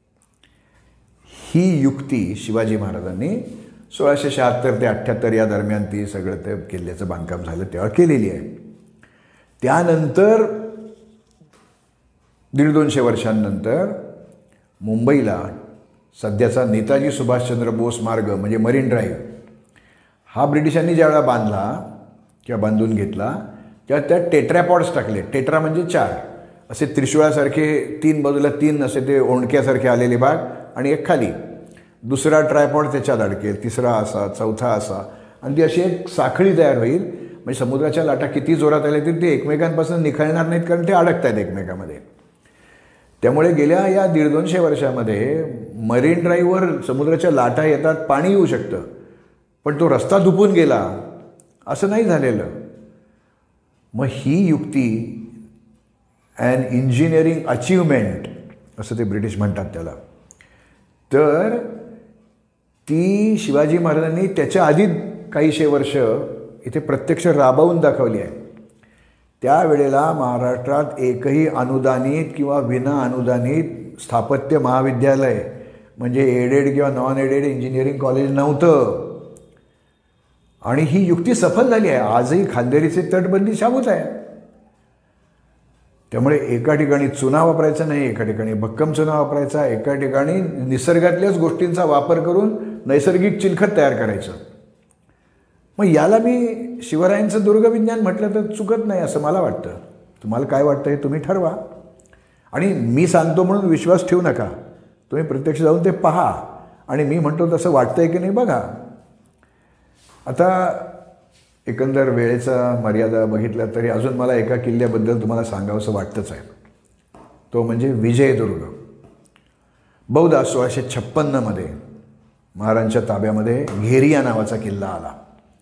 ही युक्ती शिवाजी महाराजांनी 1676 ते 78 या दरम्यान ती सगळं ते किल्ल्याचं बांधकाम झालं तेव्हा केलेली आहे. त्यानंतर 150-200 वर्षांनंतर मुंबईला सध्याचा नेताजी सुभाषचंद्र बोस मार्ग म्हणजे मरीन ड्राईव्ह हा ब्रिटिशांनी ज्यावेळेला बांधला किंवा बांधून घेतला तेव्हा त्यात टेट्रॅपॉड्स टाकले. टेट्रा म्हणजे 4 असे त्रिशूळासारखे 3 बाजूला 3 असे ते ओंडक्यासारखे आलेले भाग आणि एक खाली दुसरा ट्रायपॉड त्याच्यात अडकेल, तिसरा असा, चौथा असा, आणि ती अशी एक साखळी तयार होईल. म्हणजे समुद्राच्या लाटा किती जोरात आल्या तरी ते एकमेकांपासून निखळणार नाहीत, कारण ते अडकत आहेत एकमेकांमध्ये. त्यामुळे गेल्या या 150-200 वर्षामध्ये मरीन ड्राईव्हवर समुद्राच्या लाटा येतात, पाणी येऊ शकतं, पण तो रस्ता धुपून गेला असं नाही झालेलं. मग ही युक्ती ॲन इंजिनिअरिंग अचीवमेंट असं ते ब्रिटिश म्हणतात त्याला, तर ती शिवाजी महाराजांनी त्याच्या आधी काहीशे वर्ष इथे प्रत्यक्ष राबवून दाखवली आहे. त्यावेळेला महाराष्ट्रात एकही अनुदानित किंवा विना अनुदानित स्थापत्य महाविद्यालय म्हणजे एडेड किंवा नॉन एडेड इंजिनिअरिंग कॉलेज नव्हतं. आणि ही युक्ती सफल झाली आहे. आजही खांदेरीची तटबंदी शाबूत आहे. त्यामुळे एका ठिकाणी चुना वापरायचा नाही, एका ठिकाणी भक्कम चुना वापरायचा, एका ठिकाणी निसर्गातल्याच गोष्टींचा वापर करून नैसर्गिक चिलखत तयार करायचं. मग याला मी शिवरायांचं दुर्गविज्ञान म्हटलं तर चुकत नाही असं मला वाटतं. तुम्हाला काय वाटतं हे तुम्ही ठरवा. आणि मी सांगतो म्हणून विश्वास ठेवू नका. तुम्ही प्रत्यक्ष जाऊन ते पहा आणि मी म्हणतो तसं वाटतंय की नाही बघा. आता एकंदर वेळेचा मर्यादा बघितला तरी अजून मला एका किल्ल्याबद्दल तुम्हाला सांगावंसं वाटतंच आहे. तो म्हणजे विजयदुर्ग. बहुधा 1656 महाराजांच्या ताब्यामध्ये घेरी या नावाचा किल्ला आला.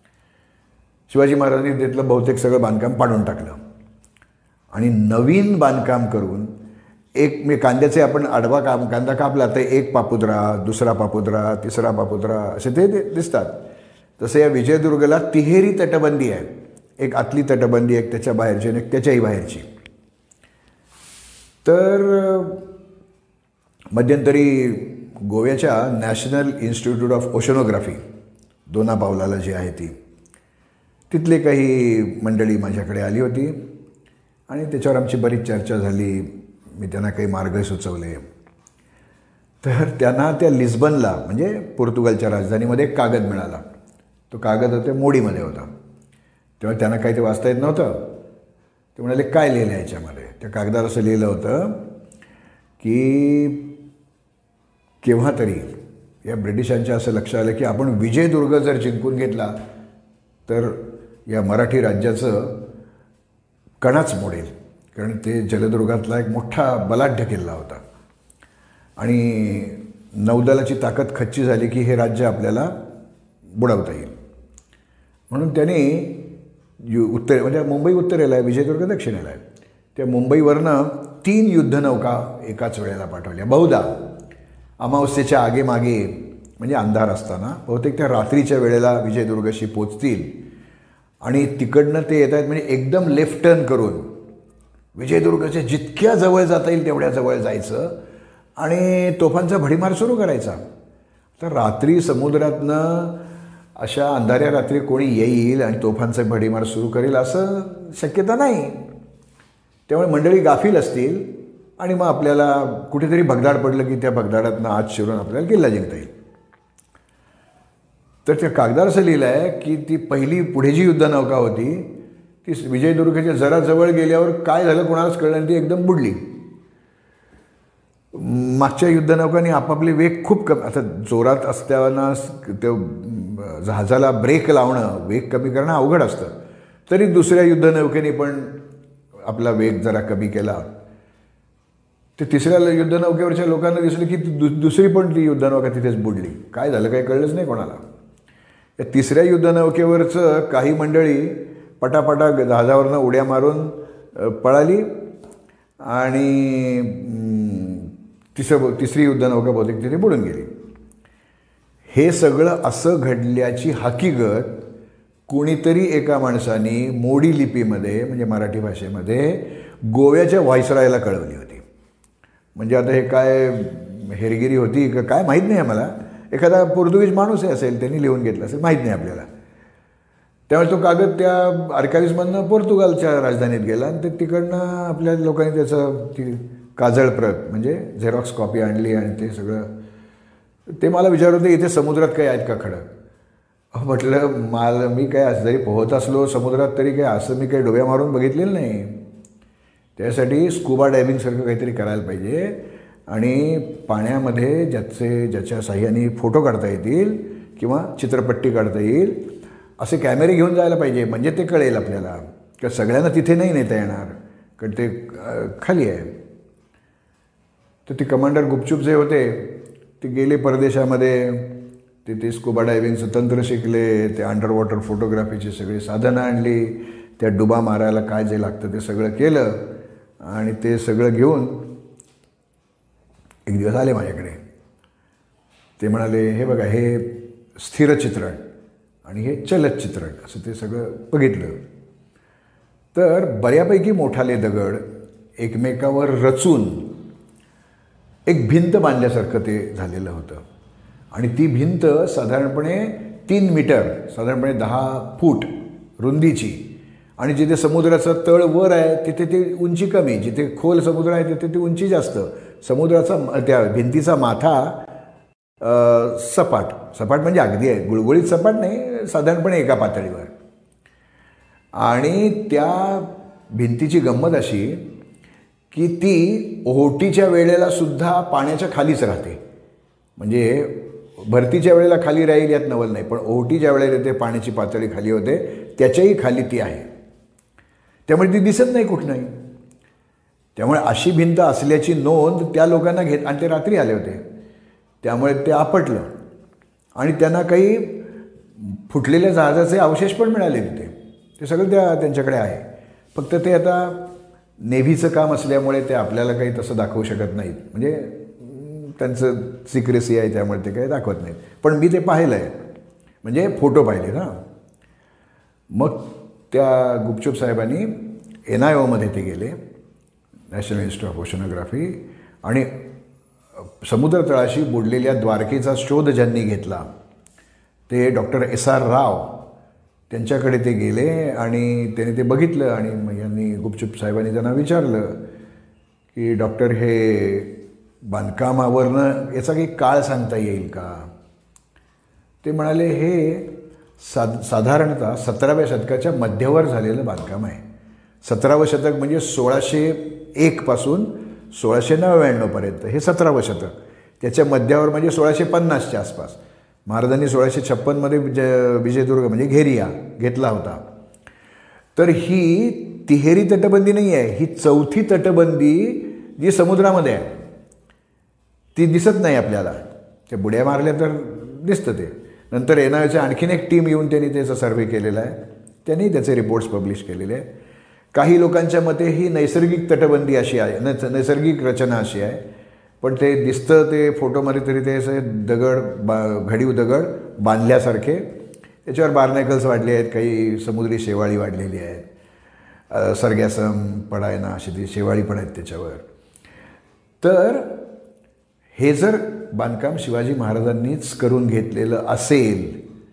शिवाजी महाराजांनी तिथलं बहुतेक सगळं बांधकाम पाडून टाकलं आणि नवीन बांधकाम करून मी कांद्याचे आपण आडवा कांदा कापला तर एक पापुद्रा, दुसरा पापुद्रा, तिसरा पापुद्रा असे ते दिसतात. तसं या विजयदुर्गला तिहेरी तटबंदी आहे. एक आतली तटबंदी, एक त्याच्या बाहेरची आणि एक त्याच्याही बाहेरची. तर मध्यंतरी गोव्याच्या नॅशनल इन्स्टिट्यूट ऑफ ओशनोग्राफी दोनापावलाला जी आहे तिथले काही मंडळी माझ्याकडे आली होती आणि त्याच्यावर आमची बरीच चर्चा झाली. मी त्यांना काही मार्ग सुचवले. तर त्यांना त्या लिस्बनला म्हणजे पोर्तुगालच्या राजधानीमध्ये एक कागद मिळाला. तो कागद होता मोडीमध्ये होता. तेव्हा त्यांना काही ते वाचता येत नव्हतं. ते म्हणाले काय लिहिलं आहे याच्यामध्ये. त्या कागदावर असं लिहिलं होतं की केव्हा तरी या ब्रिटिशांच्या असं लक्षात आलं की आपण विजयदुर्ग जर जिंकून घेतला तर या मराठी राज्याचं कणाच मोडेल. कारण ते जलदुर्गातला एक मोठा बलाढ्य किल्ला होता आणि नौदलाची ताकद खच्ची झाली की हे राज्य आपल्याला बुडवता येईल. म्हणून त्यांनी उत्तर म्हणजे मुंबई उत्तरेला आहे, विजयदुर्ग दक्षिणेला आहे. त्या मुंबईवरनं 3 युद्धनौका एकाच वेळेला पाठवल्या. बहुधा अमावस्येच्या आगेमागे म्हणजे अंधार असताना, बहुतेक त्या रात्रीच्या वेळेला विजयदुर्गशी पोचतील आणि तिकडनं ते येत आहेत म्हणजे एकदम लेफ्ट टर्न करून विजयदुर्गच्या जितक्या जवळ जाता येईल तेवढ्या जवळ जायचं आणि तोफांचा भडीमार सुरू करायचा. तर रात्री समुद्रातनं अशा अंधाऱ्या रात्री कोणी येईल आणि तोफांचा भडीमार सुरू करेल असं शक्यता नाही. त्यामुळे मंडळी गाफील असतील आणि मग आपल्याला कुठेतरी भगदाड पडलं की त्या भगदाडातनं आत शिरून आपल्याला किल्ला जिंकता येईल. तर त्या कागदावर असं लिहिलं आहे की ती पहिली पुढे जी युद्धनौका होती ती विजयदुर्गच्या जरा जवळ गेल्यावर काय झालं कोणालाच कळलं आणि ती एकदम बुडली. मागच्या युद्धनौकांनी आपापले वेग खूप कमी, आता जोरात असताना ते जहाजाला ब्रेक लावणं, वेग कमी करणं अवघड असतं. तरी दुसऱ्या युद्धनौकेने पण आपला वेग जरा कमी केला. ते तिसऱ्या युद्धनौकेवरच्या लोकांना दिसलं की दुसरी पण ती युद्धनौका तिथेच बुडली. काय झालं काही कळलंच नाही कोणाला. या तिसऱ्या युद्धनौकेवरचं काही मंडळी पटापटा जहाजावरनं उड्या मारून पळाली आणि तिसरी युद्धनौका बहुतेक तिथे बुडून गेली. हे सगळं असं घडल्याची हकीकत कोणीतरी एका माणसाने मोडी लिपीमध्ये म्हणजे मराठी भाषेमध्ये गोव्याच्या व्हाईसरायला कळवली होती. म्हणजे आता हे काय हेरगिरी होती का काय माहीत नाही आम्हाला. एखादा पोर्तुगीज माणूस असेल त्यांनी लिहून घेतला असेल, माहीत नाही आपल्याला. त्यामुळे तो कागद त्या आर्काइव्हजमधनं पोर्तुगालच्या राजधानीत गेला आणि ते तिकडनं आपल्या लोकांनी त्याचं ती काजळ प्रत म्हणजे झेरॉक्स कॉपी आणली आणि ते सगळं. ते मला विचारत होते इथे समुद्रात काही आहेत का खडक. म्हटलं मी काय जरी पोहत असलो समुद्रात तरी काय असं मी काही डोब्या मारून बघितलेलं नाही. त्यासाठी स्कुबा डायव्हिंगसारखं काहीतरी करायला पाहिजे आणि पाण्यामध्ये ज्याच्या साह्याने फोटो काढता येतील किंवा चित्रपट्टी काढता येईल असे कॅमेरे घेऊन जायला पाहिजे. म्हणजे ते कळेल आपल्याला की सगळ्यांना तिथे नाही नेता येणार कारण ते खाली आहे. तर ते कमांडर गुपचूप जे होते ते गेले परदेशामध्ये, ते स्कुबा डायव्हिंगचं तंत्र शिकले, ते अंडर वॉटर फोटोग्राफीची सगळी साधनं आणली, त्या डुबा मारायला काय जे लागतं ते सगळं केलं आणि ते सगळं घेऊन एक दिवस आले माझ्याकडे. ते म्हणाले हे बघा हे स्थिर चित्रण आणि हे चलत चित्रण असं ते सगळं बघितलं. तर बऱ्यापैकी मोठाले दगड एकमेकावर रचून एक भिंत बांधल्यासारखं ते झालेलं होतं आणि ती भिंत साधारणपणे 3 मीटर साधारणपणे 10 फूट रुंदीची आणि जिथे समुद्राचं तळ वर आहे तिथे ती उंची कमी, जिथे खोल समुद्र आहे तिथे ती उंची जास्त. समुद्राचा त्या भिंतीचा माथा सपाट म्हणजे अगदी आहे गुळगुळीत सपाट नाही, साधारणपणे एका पातळीवर. आणि त्या भिंतीची गंमत अशी की ती ओहोटीच्या वेळेला सुद्धा पाण्याच्या खालीच राहते. म्हणजे भरतीच्या वेळेला खाली राहील यात नवल नाही, पण ओहोटीच्या वेळेला ते पाण्याची पातळी खाली होते त्याच्याही खाली ती आहे. त्यामुळे ती दिसत नाही कुठनंही. त्यामुळे अशी भिंत असल्याची नोंद त्या लोकांना घेत आणि ते रात्री आले होते त्यामुळे ते आपटलं आणि त्यांना काही फुटलेल्या जहाजाचे अवशेष पण मिळाले तिथे. ते सगळं त्यांच्याकडे आहे. फक्त ते आता नेव्हीचं काम असल्यामुळे ते आपल्याला काही तसं दाखवू शकत नाहीत. म्हणजे त्यांचं सिक्रेसी आहे त्यामुळे ते काही दाखवत नाहीत. पण मी ते पाहिलं आहे म्हणजे फोटो पाहिले ना. मग त्या गुपचूप साहेबांनी NIOमध्ये ते गेले, नॅशनल इन्स्टिट्यूट ऑफ ओशनोग्राफी, आणि समुद्रतळाशी बुडलेल्या द्वारकेचा शोध ज्यांनी घेतला ते डॉक्टर SR राव त्यांच्याकडे ते गेले आणि त्याने ते बघितलं आणि मग यांनी गुपचूप साहेबांनी त्यांना विचारलं की डॉक्टर हे बांधकामावरनं याचा काही काळ सांगता येईल का. ते म्हणाले हे साधारणतः 17व्या शतकाच्या मध्यावर झालेलं बांधकाम आहे. 17वं शतक म्हणजे 1601 पासून 1699 पर्यंत हे 17वं शतक. त्याच्या मध्यावर म्हणजे 1650च्या आसपास. महाराजांनी 1656मध्ये विजयदुर्ग म्हणजे घेरिया घेतला होता. तर ही तिहेरी तटबंदी नाही आहे, ही 4थी तटबंदी जी समुद्रामध्ये आहे ती दिसत नाही आपल्याला. त्या बुड्या मारल्या तर दिसतं ते. नंतर NIOच्या आणखीन एक टीम येऊन त्यांनी त्याचा सर्व्हे केलेला आहे, त्यांनी त्याचे रिपोर्ट्स पब्लिश केलेले आहे. काही लोकांच्या मते ही नैसर्गिक तटबंदी अशी आहे, नैसर्गिक रचना अशी आहे पण ते दिसतं ते फोटोमध्ये तरी ते असे दगड घडीव दगड बांधल्यासारखे, त्याच्यावर बार्नेकल्स वाढले आहेत, काही समुद्री शेवाळी वाढलेली आहेत, सर्गॅसम पडायना अशी ती शेवाळी पण आहेत त्याच्यावर. तर हे जर बांधकाम शिवाजी महाराजांनीच करून घेतलेलं असेल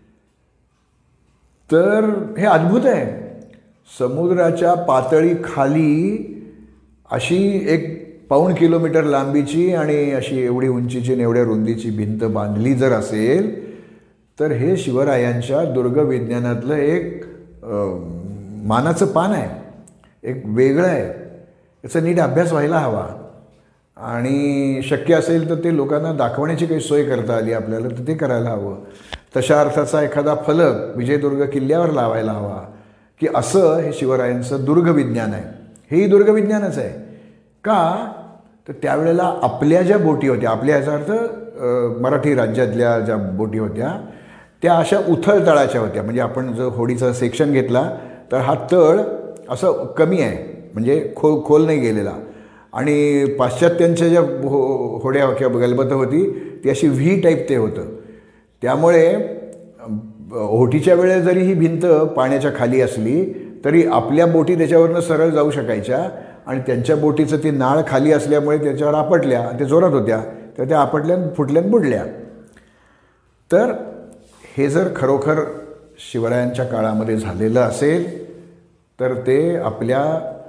तर हे अद्भुत आहे. समुद्राच्या पातळीखाली अशी एक 1.25 किलोमीटर लांबीची आणि अशी एवढी उंचीची आणि एवढ्या रुंदीची भिंत बांधली जर असेल तर हे शिवरायांच्या दुर्गविज्ञानातलं एक मानाचं पान आहे, एक वेगळं आहे. याचा नीट अभ्यास व्हायला हवा आणि शक्य असेल तर ते लोकांना दाखवण्याची काही सोय करता आली आपल्याला तर ते करायला हवं. तशा अर्थाचा एखादा फलक विजयदुर्ग किल्ल्यावर लावायला हवा की असं हे शिवरायांचं दुर्गविज्ञान आहे. हेही दुर्गविज्ञानच आहे का, तर त्यावेळेला आपल्या ज्या बोटी होत्या, आपल्या याचा अर्थ मराठी राज्यातल्या ज्या बोटी होत्या त्या अशा उथळ तळाच्या होत्या. म्हणजे आपण जर होडीचा सेक्शन घेतला तर हा तळ असं कमी आहे, म्हणजे खोल नाही गेलेला. आणि पाश्चात्यांच्या ज्या होड्या किंवा गलबतं होती ती अशी व्ही टाईप ते होतं. त्यामुळे होटीच्या वेळेस जरी ही भिंत पाण्याच्या खाली असली तरी आपल्या बोटी त्याच्यावरनं सरळ जाऊ शकायच्या आणि त्यांच्या बोटीचं ती नाळ खाली असल्यामुळे त्याच्यावर आपटल्या, ते जोरात होत्या, तर त्या आपटल्यान फुटल्यान बुडल्या. तर हे जर खरोखर शिवरायांच्या काळामध्ये झालेलं असेल तर ते आपल्या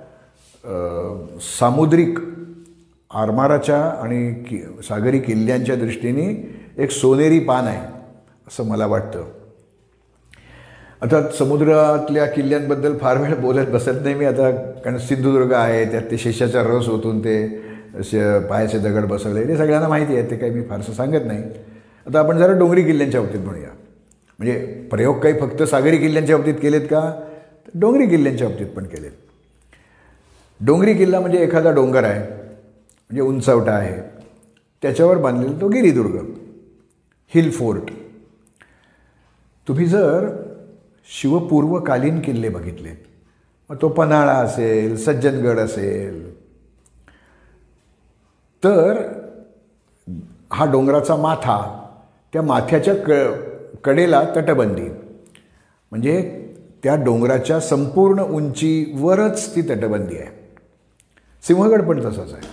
सामुद्रिक आरमाराच्या आणि सागरी किल्ल्यांच्या दृष्टीने एक सोनेरी पान आहे असं मला वाटतं. आता समुद्रातल्या किल्ल्यांबद्दल फार वेळ बोलत बसत नाही मी आता, कारण सिंधुदुर्ग आहे, त्यात ते शिष्याचा रस ओतून ते पायाचे दगड बसवले ते सगळ्यांना माहिती आहे, ते काही मी फारसं सांगत नाही. आता आपण जरा डोंगरी किल्ल्यांच्या बाबतीत म्हणूया. म्हणजे प्रयोग काही फक्त सागरी किल्ल्यांच्या बाबतीत केलेत का, डोंगरी किल्ल्यांच्या बाबतीत पण केलेत. डोंगरी किल्ला म्हणजे एखादा डोंगर आहे, म्हणजे उंचवटा आहे, त्याच्यावर बांधलेला तो गिरिदुर्ग, हिल फोर्ट. तुम्ही जर शिवपूर्वकालीन किल्ले बघितलेत, मग तो पन्हाळा असेल, सज्जनगड असेल, तर हा डोंगराचा माथा, त्या माथ्याच्या कडेला तटबंदी, म्हणजे त्या डोंगराच्या संपूर्ण उंचीवरच ती तटबंदी आहे. सिंहगड पण तसाच आहे.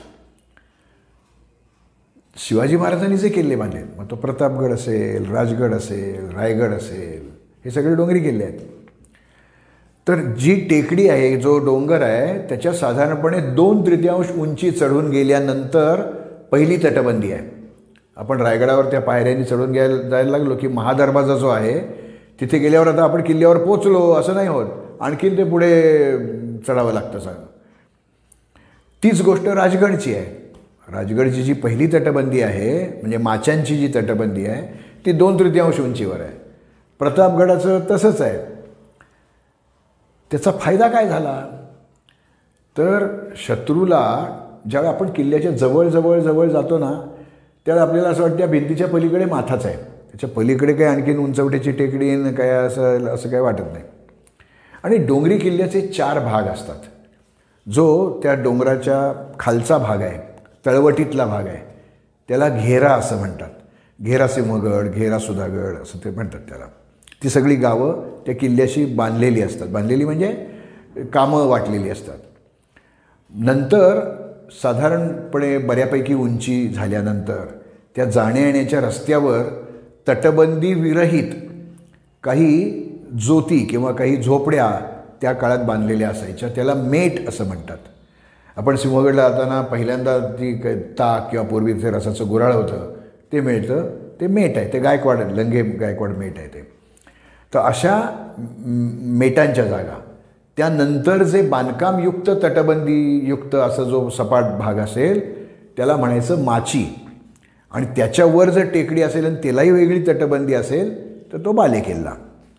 शिवाजी महाराजांनी जे किल्ले बांधले, मग तो प्रतापगड असेल, राजगड असेल, रायगड असेल, हे सगळे डोंगरी किल्ले आहेत. तर जी टेकडी आहे, जो डोंगर आहे, त्याच्या साधारणपणे 2/3 उंची चढून गेल्यानंतर पहिली तटबंदी आहे. आपण रायगडावर त्या पायऱ्यांनी चढून जायला लागलो की महादरवाजा जो आहे तिथे गेल्यावर आता आपण किल्ल्यावर पोचलो असं नाही होत, आणखीन ते पुढे चढावं लागतं सगळं. तीच गोष्ट राजगडची आहे. राजगडची जी पहिली तटबंदी आहे, म्हणजे माच्यांची जी तटबंदी आहे, ती 2/3 उंचीवर आहे. प्रतापगडाचं तसंच आहे. त्याचा फायदा काय झाला, तर शत्रूला ज्यावेळी आपण किल्ल्याच्या जवळ जातो ना, त्यावेळी आपल्याला असं वाटतं त्या भिंतीच्या पलीकडे माथाच आहे, त्याच्या पलीकडे काही आणखीन उंचवट्याची टेकडी काय असं काही वाटत नाही. आणि डोंगरी किल्ल्याचे 4 भाग असतात. जो त्या डोंगराच्या खालचा भाग आहे, तळवटीतला भाग आहे, त्याला घेरा असं म्हणतात. घेरा सिंहगड, घेरा सुधागड असं ते म्हणतात त्याला. ती सगळी गावं त्या किल्ल्याशी बांधलेली असतात. बांधलेली म्हणजे कामं वाटलेली असतात. नंतर साधारणपणे बऱ्यापैकी उंची झाल्यानंतर त्या जाण्या येण्याच्या रस्त्यावर तटबंदी विरहित काही जोती किंवा काही झोपड्या त्या काळात बांधलेल्या असायच्या. त्याला मेट असं म्हणतात. आपण सिंहगडला जाताना पहिल्यांदा ती ताक किंवा पूर्वीचे रसाचं गुऱ्हाळ होतं ते मिळतं, ते मेट आहे, ते गायकवाड लंगे गायकवाड मेट आहे ते. तर अशा मेटांच्या जागा, त्यानंतर जे बांधकामयुक्त तटबंदीयुक्त असं जो सपाट भाग असेल त्याला म्हणायचं माची, आणि त्याच्यावर जर टेकडी असेल आणि त्यालाही वेगळी तटबंदी असेल तर तो बालेकिल्ला.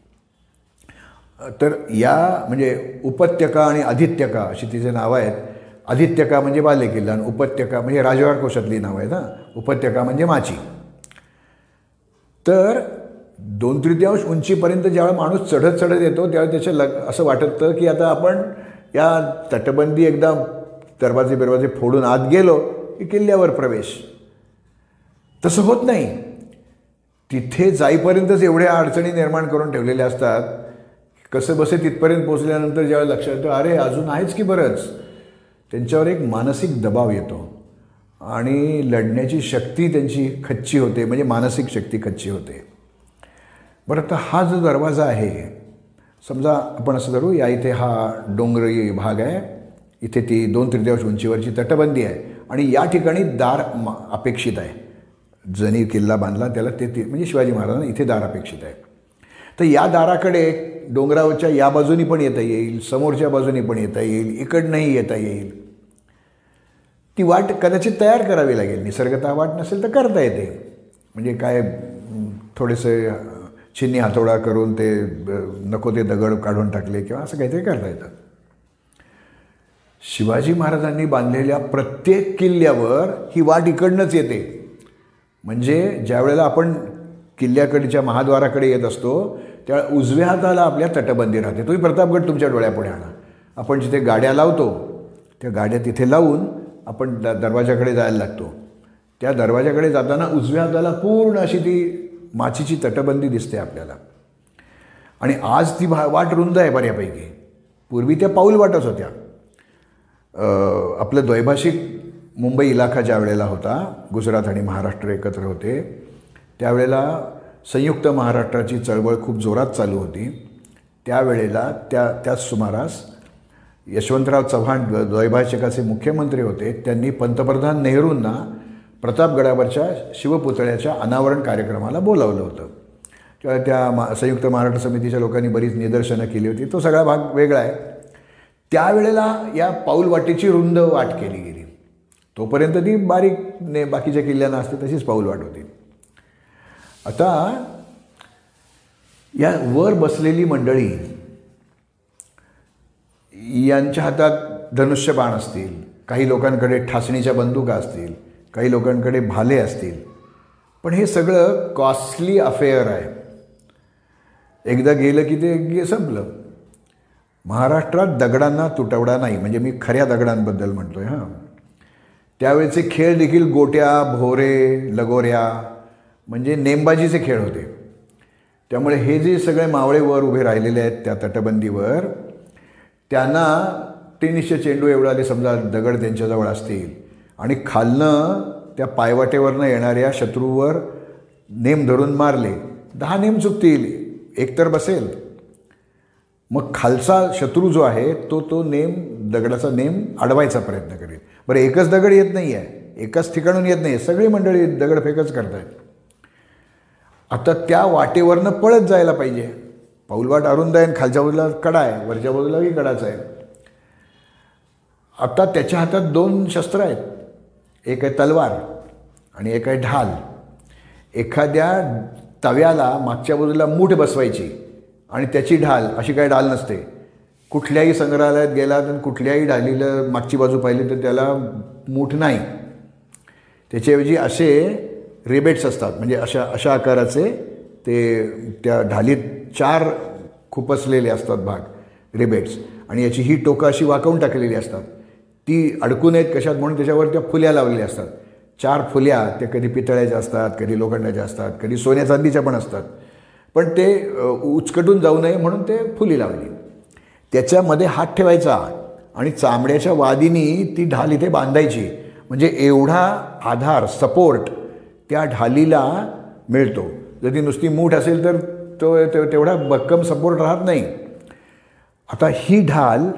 तर या म्हणजे उपत्यका आणि आदित्यका अशी तिचे नावं आहेत. आदित्यका म्हणजे बालेकिल्ला आणि उपत्यका म्हणजे राजवाड कोशातली नावं आहेत. उपत्यका म्हणजे माची. तर 2/3 उंचीपर्यंत ज्यावेळेला माणूस चढत येतो त्यावेळी त्याच्या असं वाटतं की आता आपण या तटबंदी एकदा दरवाजे फोडून आत गेलो की किल्ल्यावर प्रवेश. तसं होत नाही. तिथे जाईपर्यंतच एवढ्या अडचणी निर्माण करून ठेवलेल्या असतात. कसं बसे तिथपर्यंत पोचल्यानंतर ज्यावेळेला लक्षात येतं अरे अजून आहेच की बरंच, त्यांच्यावर एक मानसिक दबाव येतो आणि लढण्याची शक्ती त्यांची खच्ची होते, म्हणजे मानसिक शक्ती खच्ची होते. बरं, आता हा जो दरवाजा आहे, समजा आपण असं धरू, या इथे हा डोंगरी भाग आहे, इथे ती 2/3 उंचीवरची तटबंदी आहे आणि या ठिकाणी दार अपेक्षित आहे. जणी किल्ला बांधला त्याला ते म्हणजे शिवाजी महाराजांना इथे दार अपेक्षित आहे. तर या दाराकडे डोंगरावरच्या या बाजूनी पण येता येईल, समोरच्या बाजूनी पण येता येईल, इकडनंही येता येईल. ती वाट कदाचित तयार करावी लागेल. निसर्गतः वाट नसेल तर करता येते. म्हणजे काय, थोडेसे छिन्नी हातोडा करून ते नको ते दगड काढून टाकले किंवा असं काहीतरी करता येतं. शिवाजी महाराजांनी बांधलेल्या प्रत्येक किल्ल्यावर ही वाट इकडनंच येते. म्हणजे ज्या वेळेला आपण किल्ल्याकडच्या महाद्वाराकडे येत असतो त्यावेळेला उजव्या हाताला आपल्या तटबंदी राहते. तुम्ही प्रतापगड तुमच्या डोळ्यापुढे आणा. आपण जिथे गाड्या लावतो त्या गाड्या तिथे लावून आपण दरवाजाकडे जायला लागतो. त्या दरवाजाकडे जाताना उजव्या हाताला पूर्ण अशी ती माचीची तटबंदी दिसते आपल्याला. आणि आज ती वाट रुंद आहे बऱ्यापैकी. पूर्वी त्या पाऊल वाटच होत्या. आपलं द्वैभाषिक मुंबई इलाखा ज्या वेळेला होता, गुजरात आणि महाराष्ट्र एकत्र होते, त्यावेळेला संयुक्त महाराष्ट्राची चळवळ खूप जोरात चालू होती. त्यावेळेला त्याच सुमारास यशवंतराव चव्हाण द्वैभाषिकाचे मुख्यमंत्री होते. त्यांनी पंतप्रधान नेहरूंना प्रतापगडावरच्या शिवपुतळ्याच्या अनावरण कार्यक्रमाला बोलावलं होतं. तेव्हा त्या संयुक्त महाराष्ट्र समितीच्या लोकांनी बरीच निदर्शनं केली होती. तो सगळा भाग वेगळा आहे. त्यावेळेला या पाऊलवाटेची रुंद वाट केली गेली. तोपर्यंत ती बारीक बाकीच्या किल्ल्यांना असते तशीच पाऊलवाट होती. आता या वर बसलेली मंडळी, यांच्या हातात धनुष्यबाण असतील, काही लोकांकडे ठासणीच्या बंदुका असतील, काही लोकांकडे भाले असतील. पण हे सगळं कॉस्टली अफेअर आहे. एकदा गेलं की ते संपलं. महाराष्ट्रात दगडांना तुटवडा नाही, म्हणजे मी खऱ्या दगडांबद्दल म्हणतोय. त्यावेळेचे खेळ देखील गोट्या, भोरे, लगोऱ्या म्हणजे नेमबाजीचे खेळ होते. त्यामुळे हे जे सगळे मावळे वर उभे राहिलेले आहेत त्या तटबंदीवर, त्यांना टेनिसचे चेंडू एवढे आले समजा दगड त्यांच्याजवळ असतील आणि खालनं त्या पायवाटेवरनं येणाऱ्या शत्रूवर नेम धरून मारले, 10 नेम चुकतील, एक तर बसेल. मग खालचा शत्रू जो आहे तो नेम, दगडाचा नेम अडवायचा प्रयत्न करेल. बरं, एकच दगड येत नाही आहे, एकाच ठिकाणून येत नाही, सगळी मंडळी दगडफेकच करत आहेत. आता त्या वाटेवरनं पळत जायला पाहिजे. पाऊलवाट अरुंद आहे, खालच्या बाजूला कडा आहे, वरच्या बाजूलाही कडाच आहे. आता त्याच्या हातात 2 शस्त्र आहेत. एक आहे तलवार आणि एक आहे ढाल. एखाद्या तव्याला मागच्या बाजूला मूठ बसवायची आणि त्याची ढाल, अशी काही ढाल नसते. कुठल्याही संग्रहालयात गेला तर कुठल्याही ढालीला मागची बाजू पाहिली तर त्याला मूठ नाही. त्याच्याऐवजी असे रिबेट्स असतात, म्हणजे अशा आकाराचे ते त्या ढालीत 4 खुपसलेले असतात भाग, रिबेट्स. आणि याची ही टोकं अशी वाकवून टाकलेली असतात. ती अडकून आहेत कशात म्हणून त्याच्यावर त्या फुल्या लावलेल्या असतात. 4 फुल्या, त्या कधी पितळ्याच्या असतात, कधी लोखंडाच्या असतात, कधी सोन्या चांदीच्या पण असतात. पण ते उचकटून जाऊ नये म्हणून ते फुली लावली. त्याच्यामध्ये हात ठेवायचा आणि चामड्याच्या वादीनी ती ढाल इथे बांधायची. म्हणजे एवढा आधार, सपोर्ट त्या ढालीला मिळतो. जर ती नुसती मूठ असेल तर तो तेवढा भक्कम सपोर्ट राहत नाही. आता ही ढाल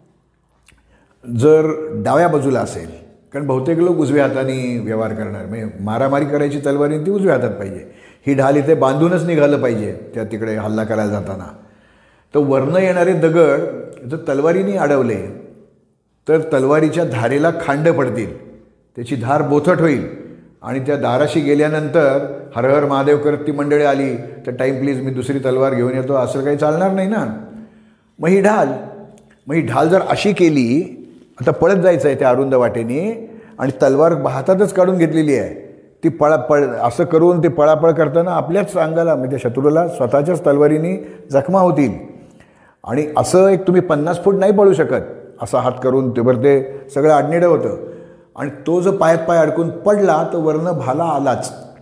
जर डाव्या बाजूला असेल, कारण बहुतेक लोक उजव्या हाताने व्यवहार करणार, म्हणजे मारामारी करायची तलवारीने ती उजव्या हातात पाहिजे. ही ढाल इथे बांधूनच निघालं पाहिजे त्या तिकडे हल्ला करायला जाताना. तर वरनं येणारे दगड जर तलवारीने अडवले तर तलवारीच्या धारेला खांड पडतील, त्याची धार बोथट होईल आणि त्या दाराशी गेल्यानंतर हर हर महादेव करत ती मंडळी आली तर टाईम प्लीज मी दुसरी तलवार घेऊन येतो, असं काही चालणार नाही ना. मग ही ढाल जर अशी केली, आता पळत जायचं आहे त्या अरुंद वाटेने आणि तलवार हातातच काढून घेतलेली आहे, ती असं करून ते पळापळ करताना आपल्याच अंगाला, म्हणजे शत्रूला स्वतःच्याच तलवारीने जखमा होतील. आणि असं एक तुम्ही 50 फूट नाही पळू शकत, असा हात करून ते सगळं आडनेडं होतं. आणि तो जो पायात पाय अडकून पडला तर वरनं भाला आलाच.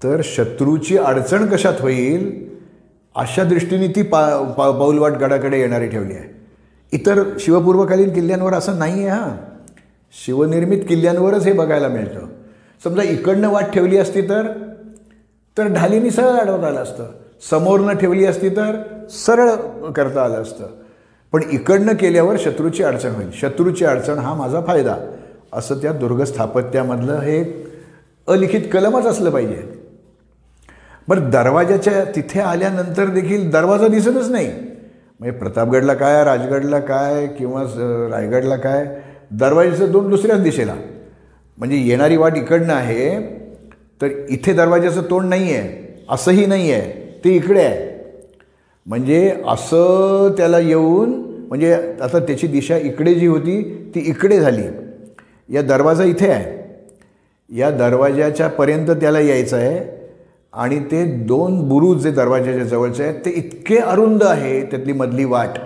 तर शत्रूची अडचण कशात होईल अशा दृष्टीने ती पाऊलवाट गडाकडे येणारी ठेवली आहे. इतर शिवपूर्वकालीन किल्ल्यांवर असं नाही आहे. हां, शिवनिर्मित किल्ल्यांवरच हे बघायला मिळतं. समजा इकडनं वाट ठेवली असती तर ढालीनी सरळ अडवता आलं असतं. समोरनं ठेवली असती तर सरळ करता आलं असतं. पण इकडनं केल्यावर शत्रूची अडचण होईल. शत्रूची अडचण हा माझा फायदा, असं त्या दुर्ग स्थापत्यामधलं हे अलिखित कलमच असलं पाहिजे. बरं, दरवाजाच्या तिथे आल्यानंतर देखील दरवाजा दिसतच नाही. म्हणजे प्रतापगडला काय, राजगडला काय किंवा रायगडला काय, दरवाजाचं दोन दुसऱ्याच दिशेला. म्हणजे येणारी वाट इकडनं आहे तर इथे दरवाजाचं तोंड नाही आहे, असंही नाही आहे, ते इकडे आहे. म्हणजे असं त्याला येऊन, म्हणजे आता त्याची दिशा इकडे जी होती ती इकडे झाली. या दरवाजा इथे आहे, या दरवाजाच्या पर्यंत त्याला यायचं आहे. आणि ते दोन बुरुज जे दरवाजाच्या जवळचे आहेत ते इतके अरुंद आहे त्यातली मधली वाट,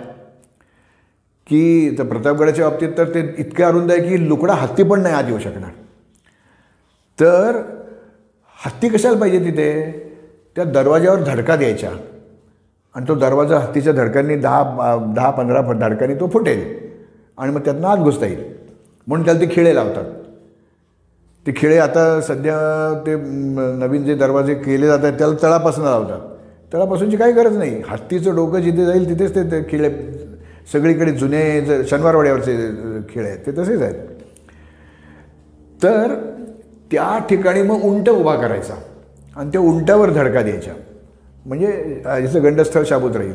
की तर प्रतापगडाच्या बाबतीत तर ते इतके अरुंद आहे की लुकडा हत्ती पण नाही आत येऊ शकणार. तर हत्ती कशाला पाहिजे तिथे? त्या दरवाजावर धडका द्यायच्या आणि तो दरवाजा हत्तीच्या धडकांनी 10-15 धडकांनी तो फुटेल आणि मग त्यातनं आत घुसता येईल. म्हणून त्याला ते खिळे लावतात. ते खिळे आता सध्या ते नवीन जे दरवाजे केले जात आहेत त्याला तळापासून लावतात. तळापासूनची काही गरज नाही. हत्तीचं डोकं जिथे जाईल तिथेच ते खिळे, सगळीकडे जुने शनिवारवाड्यावरचे खिळे आहेत ते तसेच आहेत. तर त्या ठिकाणी मग उंट उभा करायचा आणि त्या उंटावर धडका द्यायच्या, म्हणजे याचं गंडस्थळ शाबूत राहील.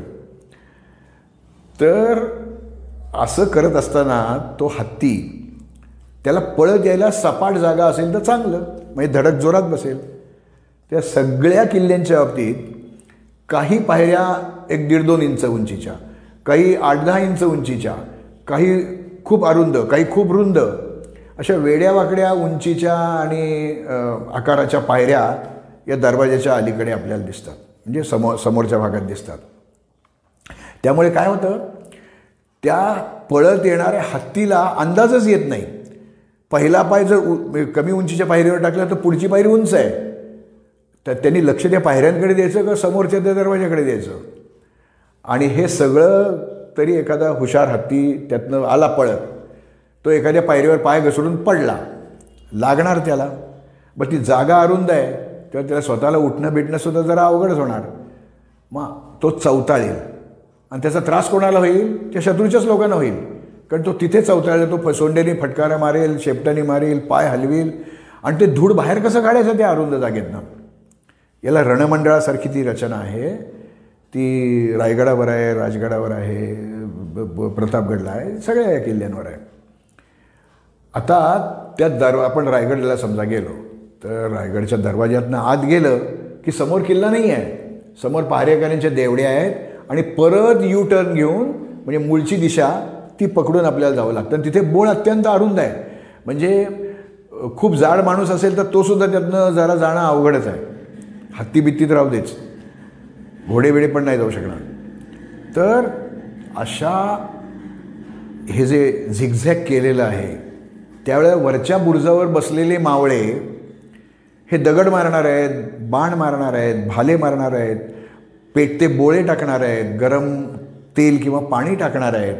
तर असं करत असताना तो हत्ती, त्याला पळत यायला सपाट जागा असेल तर चांगलं, म्हणजे धडक जोरात बसेल. त्या सगळ्या किल्ल्यांच्या बाबतीत काही पायऱ्या 1-1.5-2 इंच उंचीच्या, काही 8-10 इंच उंचीच्या, काही खूप अरुंद, काही खूप रुंद, अशा वेड्यावाकड्या उंचीच्या आणि आकाराच्या पायऱ्या या दरवाजाच्या अलीकडे आपल्याला दिसतात, म्हणजे समोरच्या भागात दिसतात. त्यामुळे काय होतं, त्या पळत येणाऱ्या हत्तीला अंदाजच येत नाही. पहिला पाय जर कमी उंचीच्या पायरीवर टाकला तर पुढची पायरी उंच आहे, तर त्यांनी लक्ष त्या पायऱ्यांकडे द्यायचं का समोरच्या त्या दरवाजाकडे द्यायचं. आणि हे सगळं तरी एखादा हुशार हत्ती त्यातनं आला पळत, तो एखाद्या पायरीवर पाय घसरून पडला, लागणार त्याला. बरं, ती जागा अरुंद आहे तेव्हा त्याला स्वतःला उठणं भेटणं सुद्धा जरा अवघडच होणार. मग तो चवताळेल आणि त्याचा त्रास कोणाला होईल? त्या शत्रूच्याच लोकांना होईल. कारण तो तिथे चवताळेल, तो सोंडेने फटकारा मारेल, शेपटाने मारेल, पाय हलवेल आणि ते धूळ बाहेर कसं काढायचं त्या अरुंद जागेतनं. याला रणमंडळासारखी ती रचना आहे, ती रायगडावर आहे, राजगडावर आहे, प्रतापगडला आहे, सगळ्या या किल्ल्यांवर आहे. आता त्या आपण रायगडला समजा गेलो तर रायगडच्या दरवाज्यातनं आत गेलं की समोर किल्ला नाही आहे, समोर पहारेकऱ्यांच्या देवड्या आहेत आणि परत यू टर्न घेऊन, म्हणजे मूळची दिशा ती पकडून आपल्याला जावं लागतं. तिथे बोळ अत्यंत अरुंद आहे, म्हणजे खूप जाड माणूस असेल तर तो सुद्धा त्यातनं जरा जाणं अवघडच आहे. हत्ती बित्तीत राहू देच, घोडेबिडे पण नाही जाऊ शकणार. तर अशा हे जे झिगझॅग केलेलं आहे, त्यावेळेला वरच्या बुरुजावर बसलेले मावळे हे दगड मारणार आहेत, बाण मारणार आहेत, भाले मारणार आहेत, पेटते बोळे टाकणार आहेत, गरम तेल किंवा पाणी टाकणार आहेत.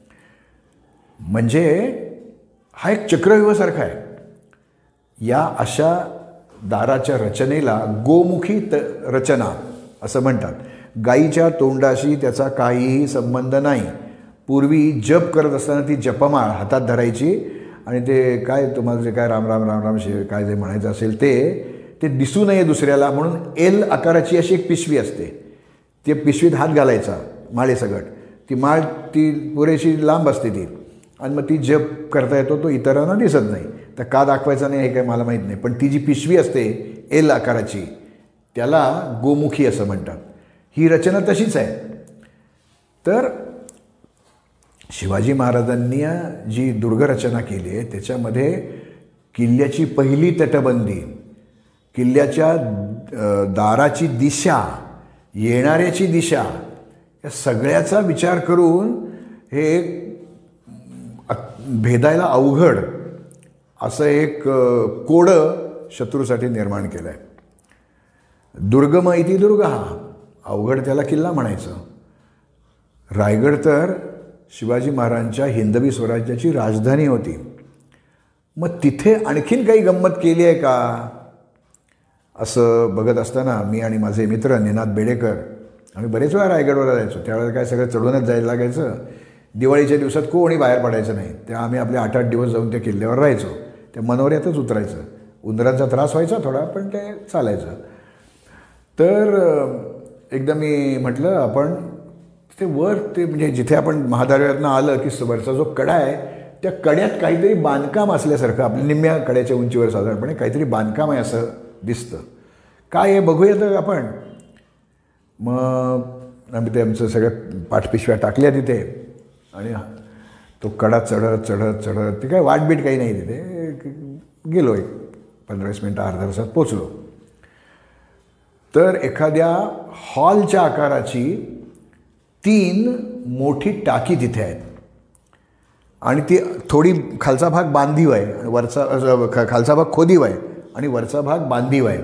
म्हणजे हा एक चक्रव्यूहासारखा आहे. या अशा दाराच्या रचनेला गोमुखी रचना असं म्हणतात. गाईच्या तोंडाशी त्याचा काहीही संबंध नाही. पूर्वी जप करत असताना ती जपमाळ हातात धरायची आणि ते काय तुम्हाला जे काय राम राम राम राम काय जे म्हणायचं असेल ते दिसू नये दुसऱ्याला म्हणून एल आकाराची अशी एक पिशवी असते, ते पिशवीत हात घालायचा माळेसकट. ती माळ ती पुरेशी लांब असते ती, आणि मग ती जप करता येतो, तो इतरांना दिसत नाही. तर का दाखवायचा नाही हे काय मला माहीत नाही, पण ती जी पिशवी असते एल आकाराची त्याला गोमुखी असं म्हणतात. ही रचना तशीच आहे. तर शिवाजी महाराजांनी जी दुर्गरचना केली आहे त्याच्यामध्ये किल्ल्याची पहिली तटबंदी, किल्ल्याच्या दाराची दिशा, येणाऱ्याची दिशा, या सगळ्याचा विचार करून हे एक भेदायला अवघड असं एक कोडं शत्रूसाठी निर्माण केलं आहे. दुर्गम इति दुर्ग हा, अवघड त्याला किल्ला म्हणायचं. रायगड तर शिवाजी महाराजांच्या हिंदवी स्वराज्याची राजधानी होती. मग तिथे आणखीन काही गंमत केली आहे का असं बघत असताना मी आणि माझे मित्र निनाद बेडेकर आम्ही बरेच वेळा रायगडवर जायचो. त्यावेळेला काय सगळं चढूनच जायला लागायचं. दिवाळीच्या दिवसात कोणी बाहेर पडायचं नाही. तेव्हा आम्ही आपले 8-8 दिवस जाऊन त्या किल्ल्यावर राहायचो. त्या मनोऱ्यातच उतरायचं. उंदरांचा त्रास व्हायचा थोडा, पण ते चालायचं. तर एकदा मी म्हटलं आपण ते वर ते म्हणजे जिथे आपण महाद्वारातनं आलं की वरचा जो कडा आहे त्या कड्यात काहीतरी बांधकाम असल्यासारखं, आपल्या निम्म्या कड्याच्या उंचीवर साधारणपणे काहीतरी बांधकाम आहे असं दिसतं. काय आहे बघूया तर आपण. मग आम्ही ते आमचं सगळ्या पाठपिशव्या टाकल्या तिथे आणि तो कडा चढत चढत चढत ते काय वाटबीट काही नाही तिथे गेलो. 15-20 मिनटं अर्ध्या तासात पोचलो. तर एखाद्या हॉलच्या आकाराची 3 मोठी टाकी तिथे आहेत आणि ती थोडी खालचा भाग बांधीव आहे आणि वरचा खालचा भाग खोदीव आहे आणि वरचा भाग बांधीव आहे.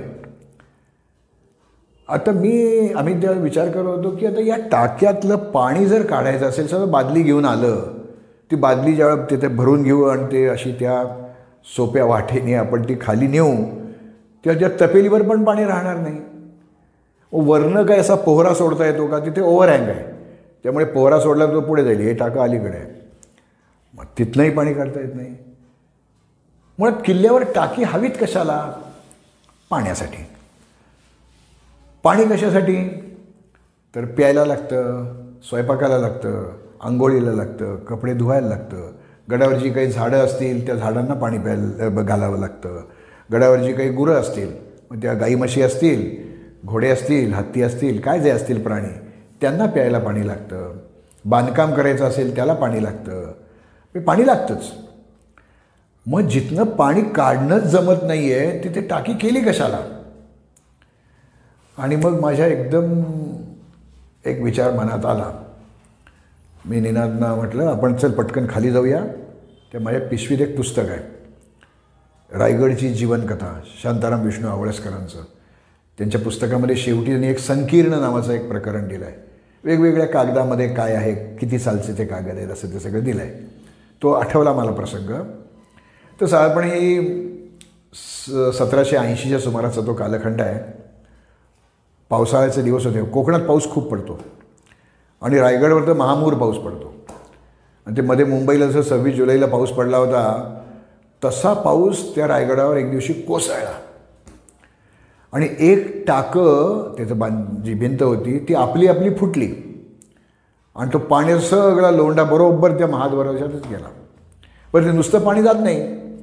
आता आम्ही त्या विचार करत होतो की आता या टाक्यातलं पाणी जर काढायचं असेल सगळं बादली घेऊन आलं, ती बादली ज्यावेळेला तिथे भरून घेऊ आणि ते अशी त्या सोप्या वाटेने आपण ती खाली नेऊ, त्या तपेलीवर पण पाणी राहणार नाही. वरनं काय असा पोहरा सोडता येतो का, तिथे ओव्हरहँग आहे त्यामुळे पोहरा सोडला तो पुढे जाईल. हे टाका अलीकडे आहे, मग तिथनंही पाणी काढता येत नाही. मुळात किल्ल्यावर टाकी हवीत कशाला? पाण्यासाठी. पाणी कशासाठी? तर प्यायला लागतं, स्वयंपाकाला लागतं, आंघोळीला लागतं, कपडे धुवायला लागतं. गडावर जी काही झाडं असतील त्या झाडांना पाणी प्यायला घालावं लागतं. गडावर जी काही गुरं असतील, मग त्या गाई म्हशी असतील, घोडे असतील, हत्ती असतील, काय जे असतील प्राणी, त्यांना प्यायला पाणी लागतं. बांधकाम करायचं असेल त्याला पाणी लागतं. पाणी लागतंच. मग जिथनं पाणी काढणंच जमत नाही आहे तिथे टाकी केली कशाला? आणि मग माझ्या एकदम एक विचार मनात आला. मी निनादना म्हटलं आपण चल पटकन खाली जाऊया. त्या माझ्या पिशवीत एक पुस्तक आहे, रायगडची जीवनकथा, शांताराम विष्णू आवळसकरांचं. त्यांच्या पुस्तकामध्ये शेवटी त्यांनी एक संकीर्ण नावाचं एक प्रकरण दिलं आहे. वेगवेगळ्या कागदामध्ये काय आहे, किती सालचे ते कागद आहेत असं ते सगळं दिलं आहे. तो आठवला मला प्रसंग. तर साधारणपणे 1780च्या सुमाराचा तो कालखंड आहे. पावसाळ्याचे दिवस होते. कोकणात पाऊस खूप पडतो आणि रायगडवर तर महामूर पाऊस पडतो. आणि ते मध्ये मुंबईला जसं 26 जुलैला पाऊस पडला होता तसा पाऊस त्या रायगडावर एक दिवशी कोसळला आणि एक टाकं त्याचं जी भिंत होती ती आपली आपली फुटली आणि तो पाण्याचा सगळा लोंढा बरोबर त्या महाद्वाराच्यातच गेला. पण ते नुसतं पाणी जात नाही,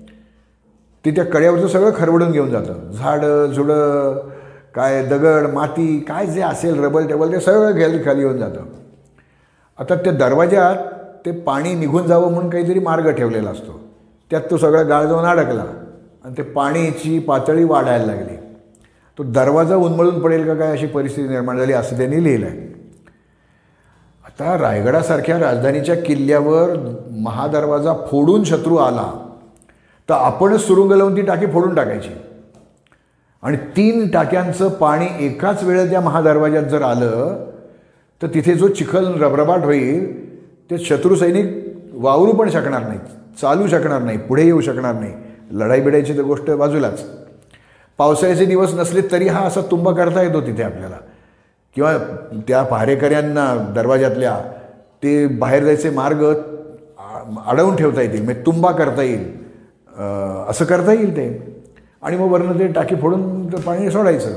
ते त्या कड्यावरचं सगळं खरवडून घेऊन जातं. झाडं झुडं काय दगड माती काय जे असेल रबल टेबल ते सगळं खाली येऊन जातं. आता त्या दरवाज्यात ते पाणी निघून जावं म्हणून काहीतरी मार्ग ठेवलेला असतो. त्यात तो सगळा गाळ जाऊन अडकला आणि ते पाण्याची पातळी वाढायला लागली. तो दरवाजा उन्मळून पडेल का काय अशी परिस्थिती निर्माण झाली असं त्यांनी लिहिलं आहे. आता रायगडासारख्या राजधानीच्या किल्ल्यावर महादरवाजा फोडून शत्रू आला तर आपणच सुरुंग लावून ती टाकी फोडून टाकायची आणि 3 टाक्यांचं पाणी एकाच वेळेत त्या महादरवाज्यात जर आलं तर तिथे जो चिखल रबरबाट होईल ते शत्रू सैनिक वावरू पण शकणार नाहीत, चालू शकणार नाही, पुढे येऊ शकणार नाही. लढाई बिडायची तर गोष्ट बाजूलाच. पावसाळ्याचे दिवस नसले तरी हा असा तुंबा करता येतो तिथे आपल्याला, किंवा त्या पहारेकऱ्यांना दरवाजातल्या ते बाहेर जायचे मार्ग अडवून ठेवता येतील, म्हणजे तुंबा करता येईल, असं करता येईल ते. आणि मग वरनं ते टाकी फोडून ते पाणी सोडायचं.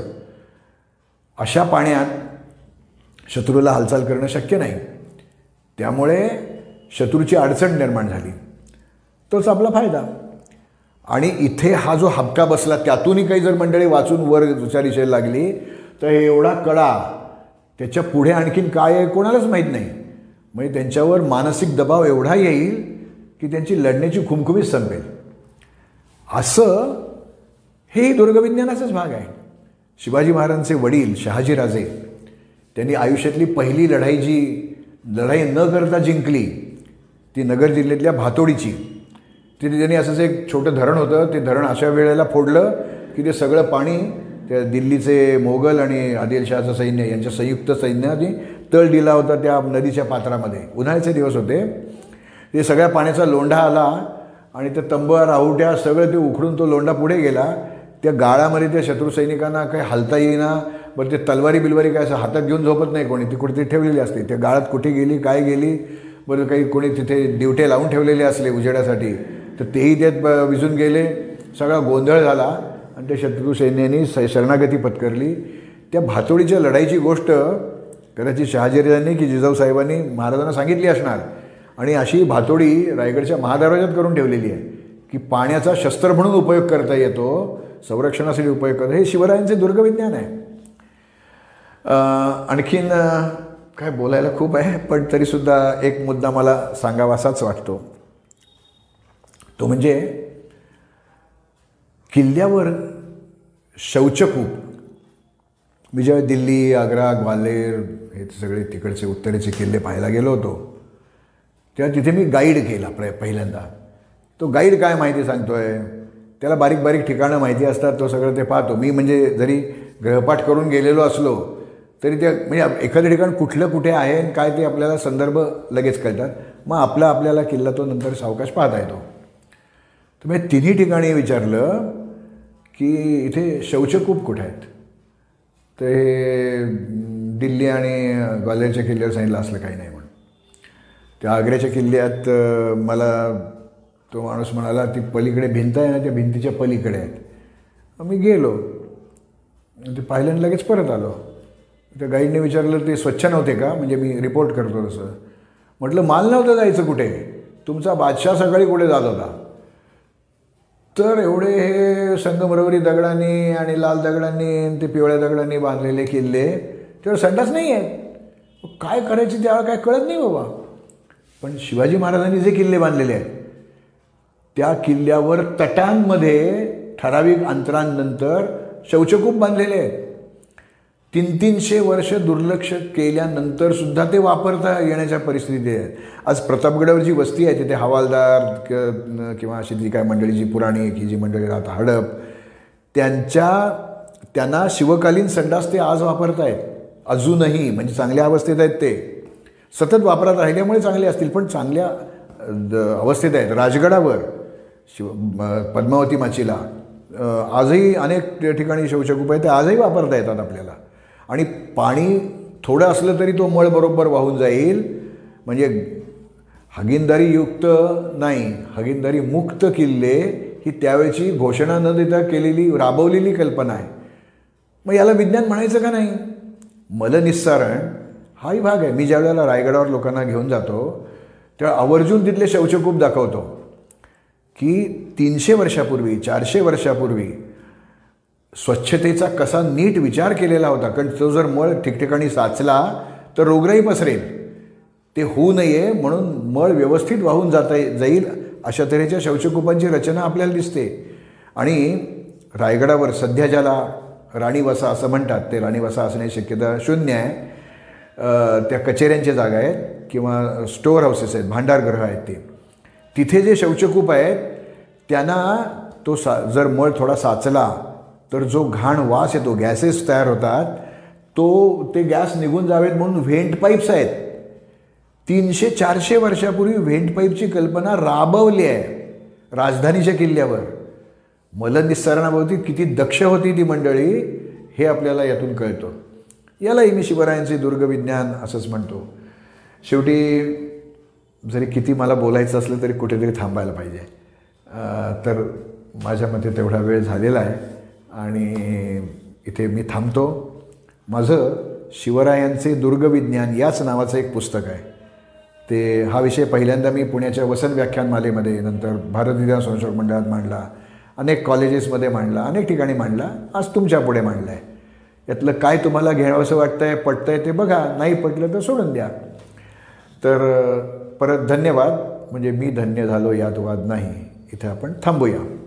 अशा पाण्यात शत्रूला हालचाल करणं शक्य नाही. त्यामुळे शत्रूची अडचण निर्माण झाली, तोच आपला फायदा. आणि इथे हा जो हबका बसला त्यातूनही काही जर मंडळी वाचून वर दुसऱ्या दिशेला लागली तर हे एवढा कडा, त्याच्या पुढे आणखीन काय आहे कोणालाच माहीत नाही. म्हणजे त्यांच्यावर मानसिक दबाव एवढा येईल की त्यांची लढण्याची खुमखुमीच संपेल. असं हे दुर्गविज्ञानाचाच भाग आहे. शिवाजी महाराजांचे वडील शहाजीराजे त्यांनी आयुष्यातली पहिली लढाई न करता जिंकली ती नगर जिल्ह्यातल्या भातोडीची. तिथे त्यांनी असंच एक छोटं धरण होतं, ते धरण अशा वेळेला फोडलं की ते सगळं पाणी त्या दिल्लीचे मोगल आणि आदिलशहाचं सैन्य यांच्या संयुक्त सैन्याने तळ दिला होता त्या नदीच्या पात्रामध्ये. उन्हाळ्याचे दिवस होते. ते सगळ्या पाण्याचा लोंढा आला आणि त्या तंबा राहुट्या सगळं ते उखडून तो लोंढा पुढे गेला. त्या गाळामध्ये त्या शत्रू सैनिकांना काही हालता येईना. बरं ते तलवारी बिलवारी काय असं हातात घेऊन झोपत नाही कोणी, ती कुठेतरी ठेवलेली असते. त्या गाळात कुठे गेली काय गेली, बरं काही कोणी तिथे दिवटे लावून ठेवलेले असले उजेडासाठी तर तेही त्यात विजून गेले. सगळा गोंधळ झाला आणि त्या शत्रू सैन्याने शरणागती पत्करली. त्या भातोडीच्या लढाईची गोष्ट कदाचित शहाजीराजांनी की जिजाऊसाहेबांनी महाराजांना सांगितली असणार. आणि अशी भातोडी रायगडच्या महादरवाज्यात करून ठेवलेली आहे की पाण्याचा शस्त्र म्हणून उपयोग करता येतो, संरक्षणासाठी उपयोग करतो. हे शिवरायांचे दुर्गविज्ञान आहे. आणखीन काय बोलायला खूप आहे, पण तरीसुद्धा एक मुद्दा मला सांगावासाच वाटतो. तो म्हणजे किल्ल्यावर शौचकूप. मी जेव्हा दिल्ली, आग्रा, ग्वाल्हेर हे सगळे तिकडचे उत्तरेचे किल्ले पाहायला गेलो होतो तेव्हा तिथे मी गाईड केला पहिल्यांदा. तो गाईड काय माहिती सांगतो आहे, त्याला बारीक बारीक ठिकाणं माहिती असतात, तो सगळं ते पाहतो. मी म्हणजे जरी ग्रहपाठ करून गेलेलो असलो तरी ते म्हणजे एखादं ठिकाण कुठलं कुठे आहे आणि काय ते आपल्याला संदर्भ लगेच कळतात. मग आपल्याला किल्ला तो नंतर सावकाश पाहता येतो. तर मी तिन्ही ठिकाणी विचारलं की इथे शौचकूप कुठे आहेत. तर हे दिल्ली आणि ग्वाल्हेरच्या किल्ल्यावर सांगितलं असलं काही नाही म्हणून. त्या आग्र्याच्या किल्ल्यात मला तो माणूस म्हणाला ती पलीकडे भिंत आहे ना, त्या भिंतीच्या पलीकडे आहेत. मी गेलो, ते पाहिलं आणि लगेच परत आलो. त्या गाईडने विचारलं ते स्वच्छ नव्हते का, म्हणजे मी रिपोर्ट करतो तसं. म्हटलं माल नव्हतं जायचं कुठे, तुमचा बादशाह सकाळी कुठे जात होता. तर एवढे हे संगमरवरी दगडांनी आणि लाल दगडांनी ते पिवळ्या दगडांनी बांधलेले किल्ले, त्यावर संडास नाही आहेत. काय करायचे त्यावेळेला काय कळत नाही बाबा. पण शिवाजी महाराजांनी जे किल्ले बांधलेले आहेत त्या किल्ल्यावर तटांमध्ये ठराविक अंतरांनंतर शौचकूप बांधलेले आहेत. 300-300 वर्ष दुर्लक्ष केल्यानंतर सुद्धा ते वापरता येण्याच्या परिस्थिती आहेत. आज प्रतापगडावर जी वस्ती आहे तिथे हवालदार किंवा अशी जी काय मंडळी जी पुराणी की जी मंडळी राहतात हडप, त्यांना शिवकालीन संडास ते आज वापरत आहेत अजूनही. म्हणजे चांगल्या अवस्थेत आहेत, ते सतत वापरात राहिल्यामुळे चांगले असतील, पण चांगल्या अवस्थेत आहेत. राजगडावर पद्मावती माचीला आजही अनेक ठिकाणी शौचकूप आहे, ते आजही वापरता येतात आपल्याला. आणि पाणी थोडं असलं तरी तो मळ बरोबर वाहून जाईल. म्हणजे हागीनदारीयुक्त नाही, हागीनदारी मुक्त किल्ले ही त्यावेळची घोषणा न देता केलेली राबवलेली कल्पना आहे. मग याला विज्ञान म्हणायचं का नाही. मलनिस्सारण हाही भाग आहे. मी ज्या वेळेला रायगडावर लोकांना घेऊन जातो तेव्हा आवर्जून तिथले शौचकूप दाखवतो की 300 वर्षापूर्वी 400 वर्षापूर्वी स्वच्छतेचा कसा नीट विचार केलेला होता. कारण तो जर मळ ठिकठिकाणी साचला तर रोगराई पसरेल. ते होऊ नये म्हणून मळ व्यवस्थित वाहून जाईल अशा तऱ्हेच्या शौचकूपांची रचना आपल्याला दिसते. आणि रायगडावर सध्या ज्याला राणीवसा असं म्हणतात, ते राणीवसा असण्याची शक्यता शून्य आहे. त्या कचेऱ्यांच्या जागा आहेत किंवा स्टोअर हाऊसेस आहेत, भांडारगृह आहेत. ते तिथे जे शौचकूप आहेत त्यांना तो जर मळ थोडा साचला तर जो घाण वास येतो, गॅसेस तयार होतात, ते गॅस निघून जावेत म्हणून व्हेंट पाईप्स आहेत. 300-400 वर्षापूर्वी व्हेंट पाईपची कल्पना राबवली आहे राजधानीच्या किल्ल्यावर. मलनिस्सारणाभोवती किती दक्ष होती ती मंडळी हे आपल्याला यातून कळतं. यालाही मी शिवरायांचे दुर्गविज्ञान असंच म्हणतो. शेवटी जरी किती मला बोलायचं असलं तरी कुठेतरी थांबायला पाहिजे. तर माझ्या मते तेवढा वेळ झालेला आहे आणि इथे मी थांबतो. माझं शिवरायांचे दुर्गविज्ञान याच नावाचं एक पुस्तक आहे. हा विषय पहिल्यांदा मी पुण्याच्या वसंत व्याख्यानमालेमध्ये, नंतर भारत विज्ञान संशोधन मंडळात मांडला, अनेक कॉलेजेसमध्ये मांडला, अनेक ठिकाणी मांडला, आज तुमच्या पुढे मांडला आहे. यातलं काय तुम्हाला घ्यावंसं वाटतंय, पटतंय ते बघा, नाही पटलं तर सोडून द्या. तर परत धन्यवाद. म्हणजे मी धन्य झालो यात वाद नाही. इथे आपण थांबूया.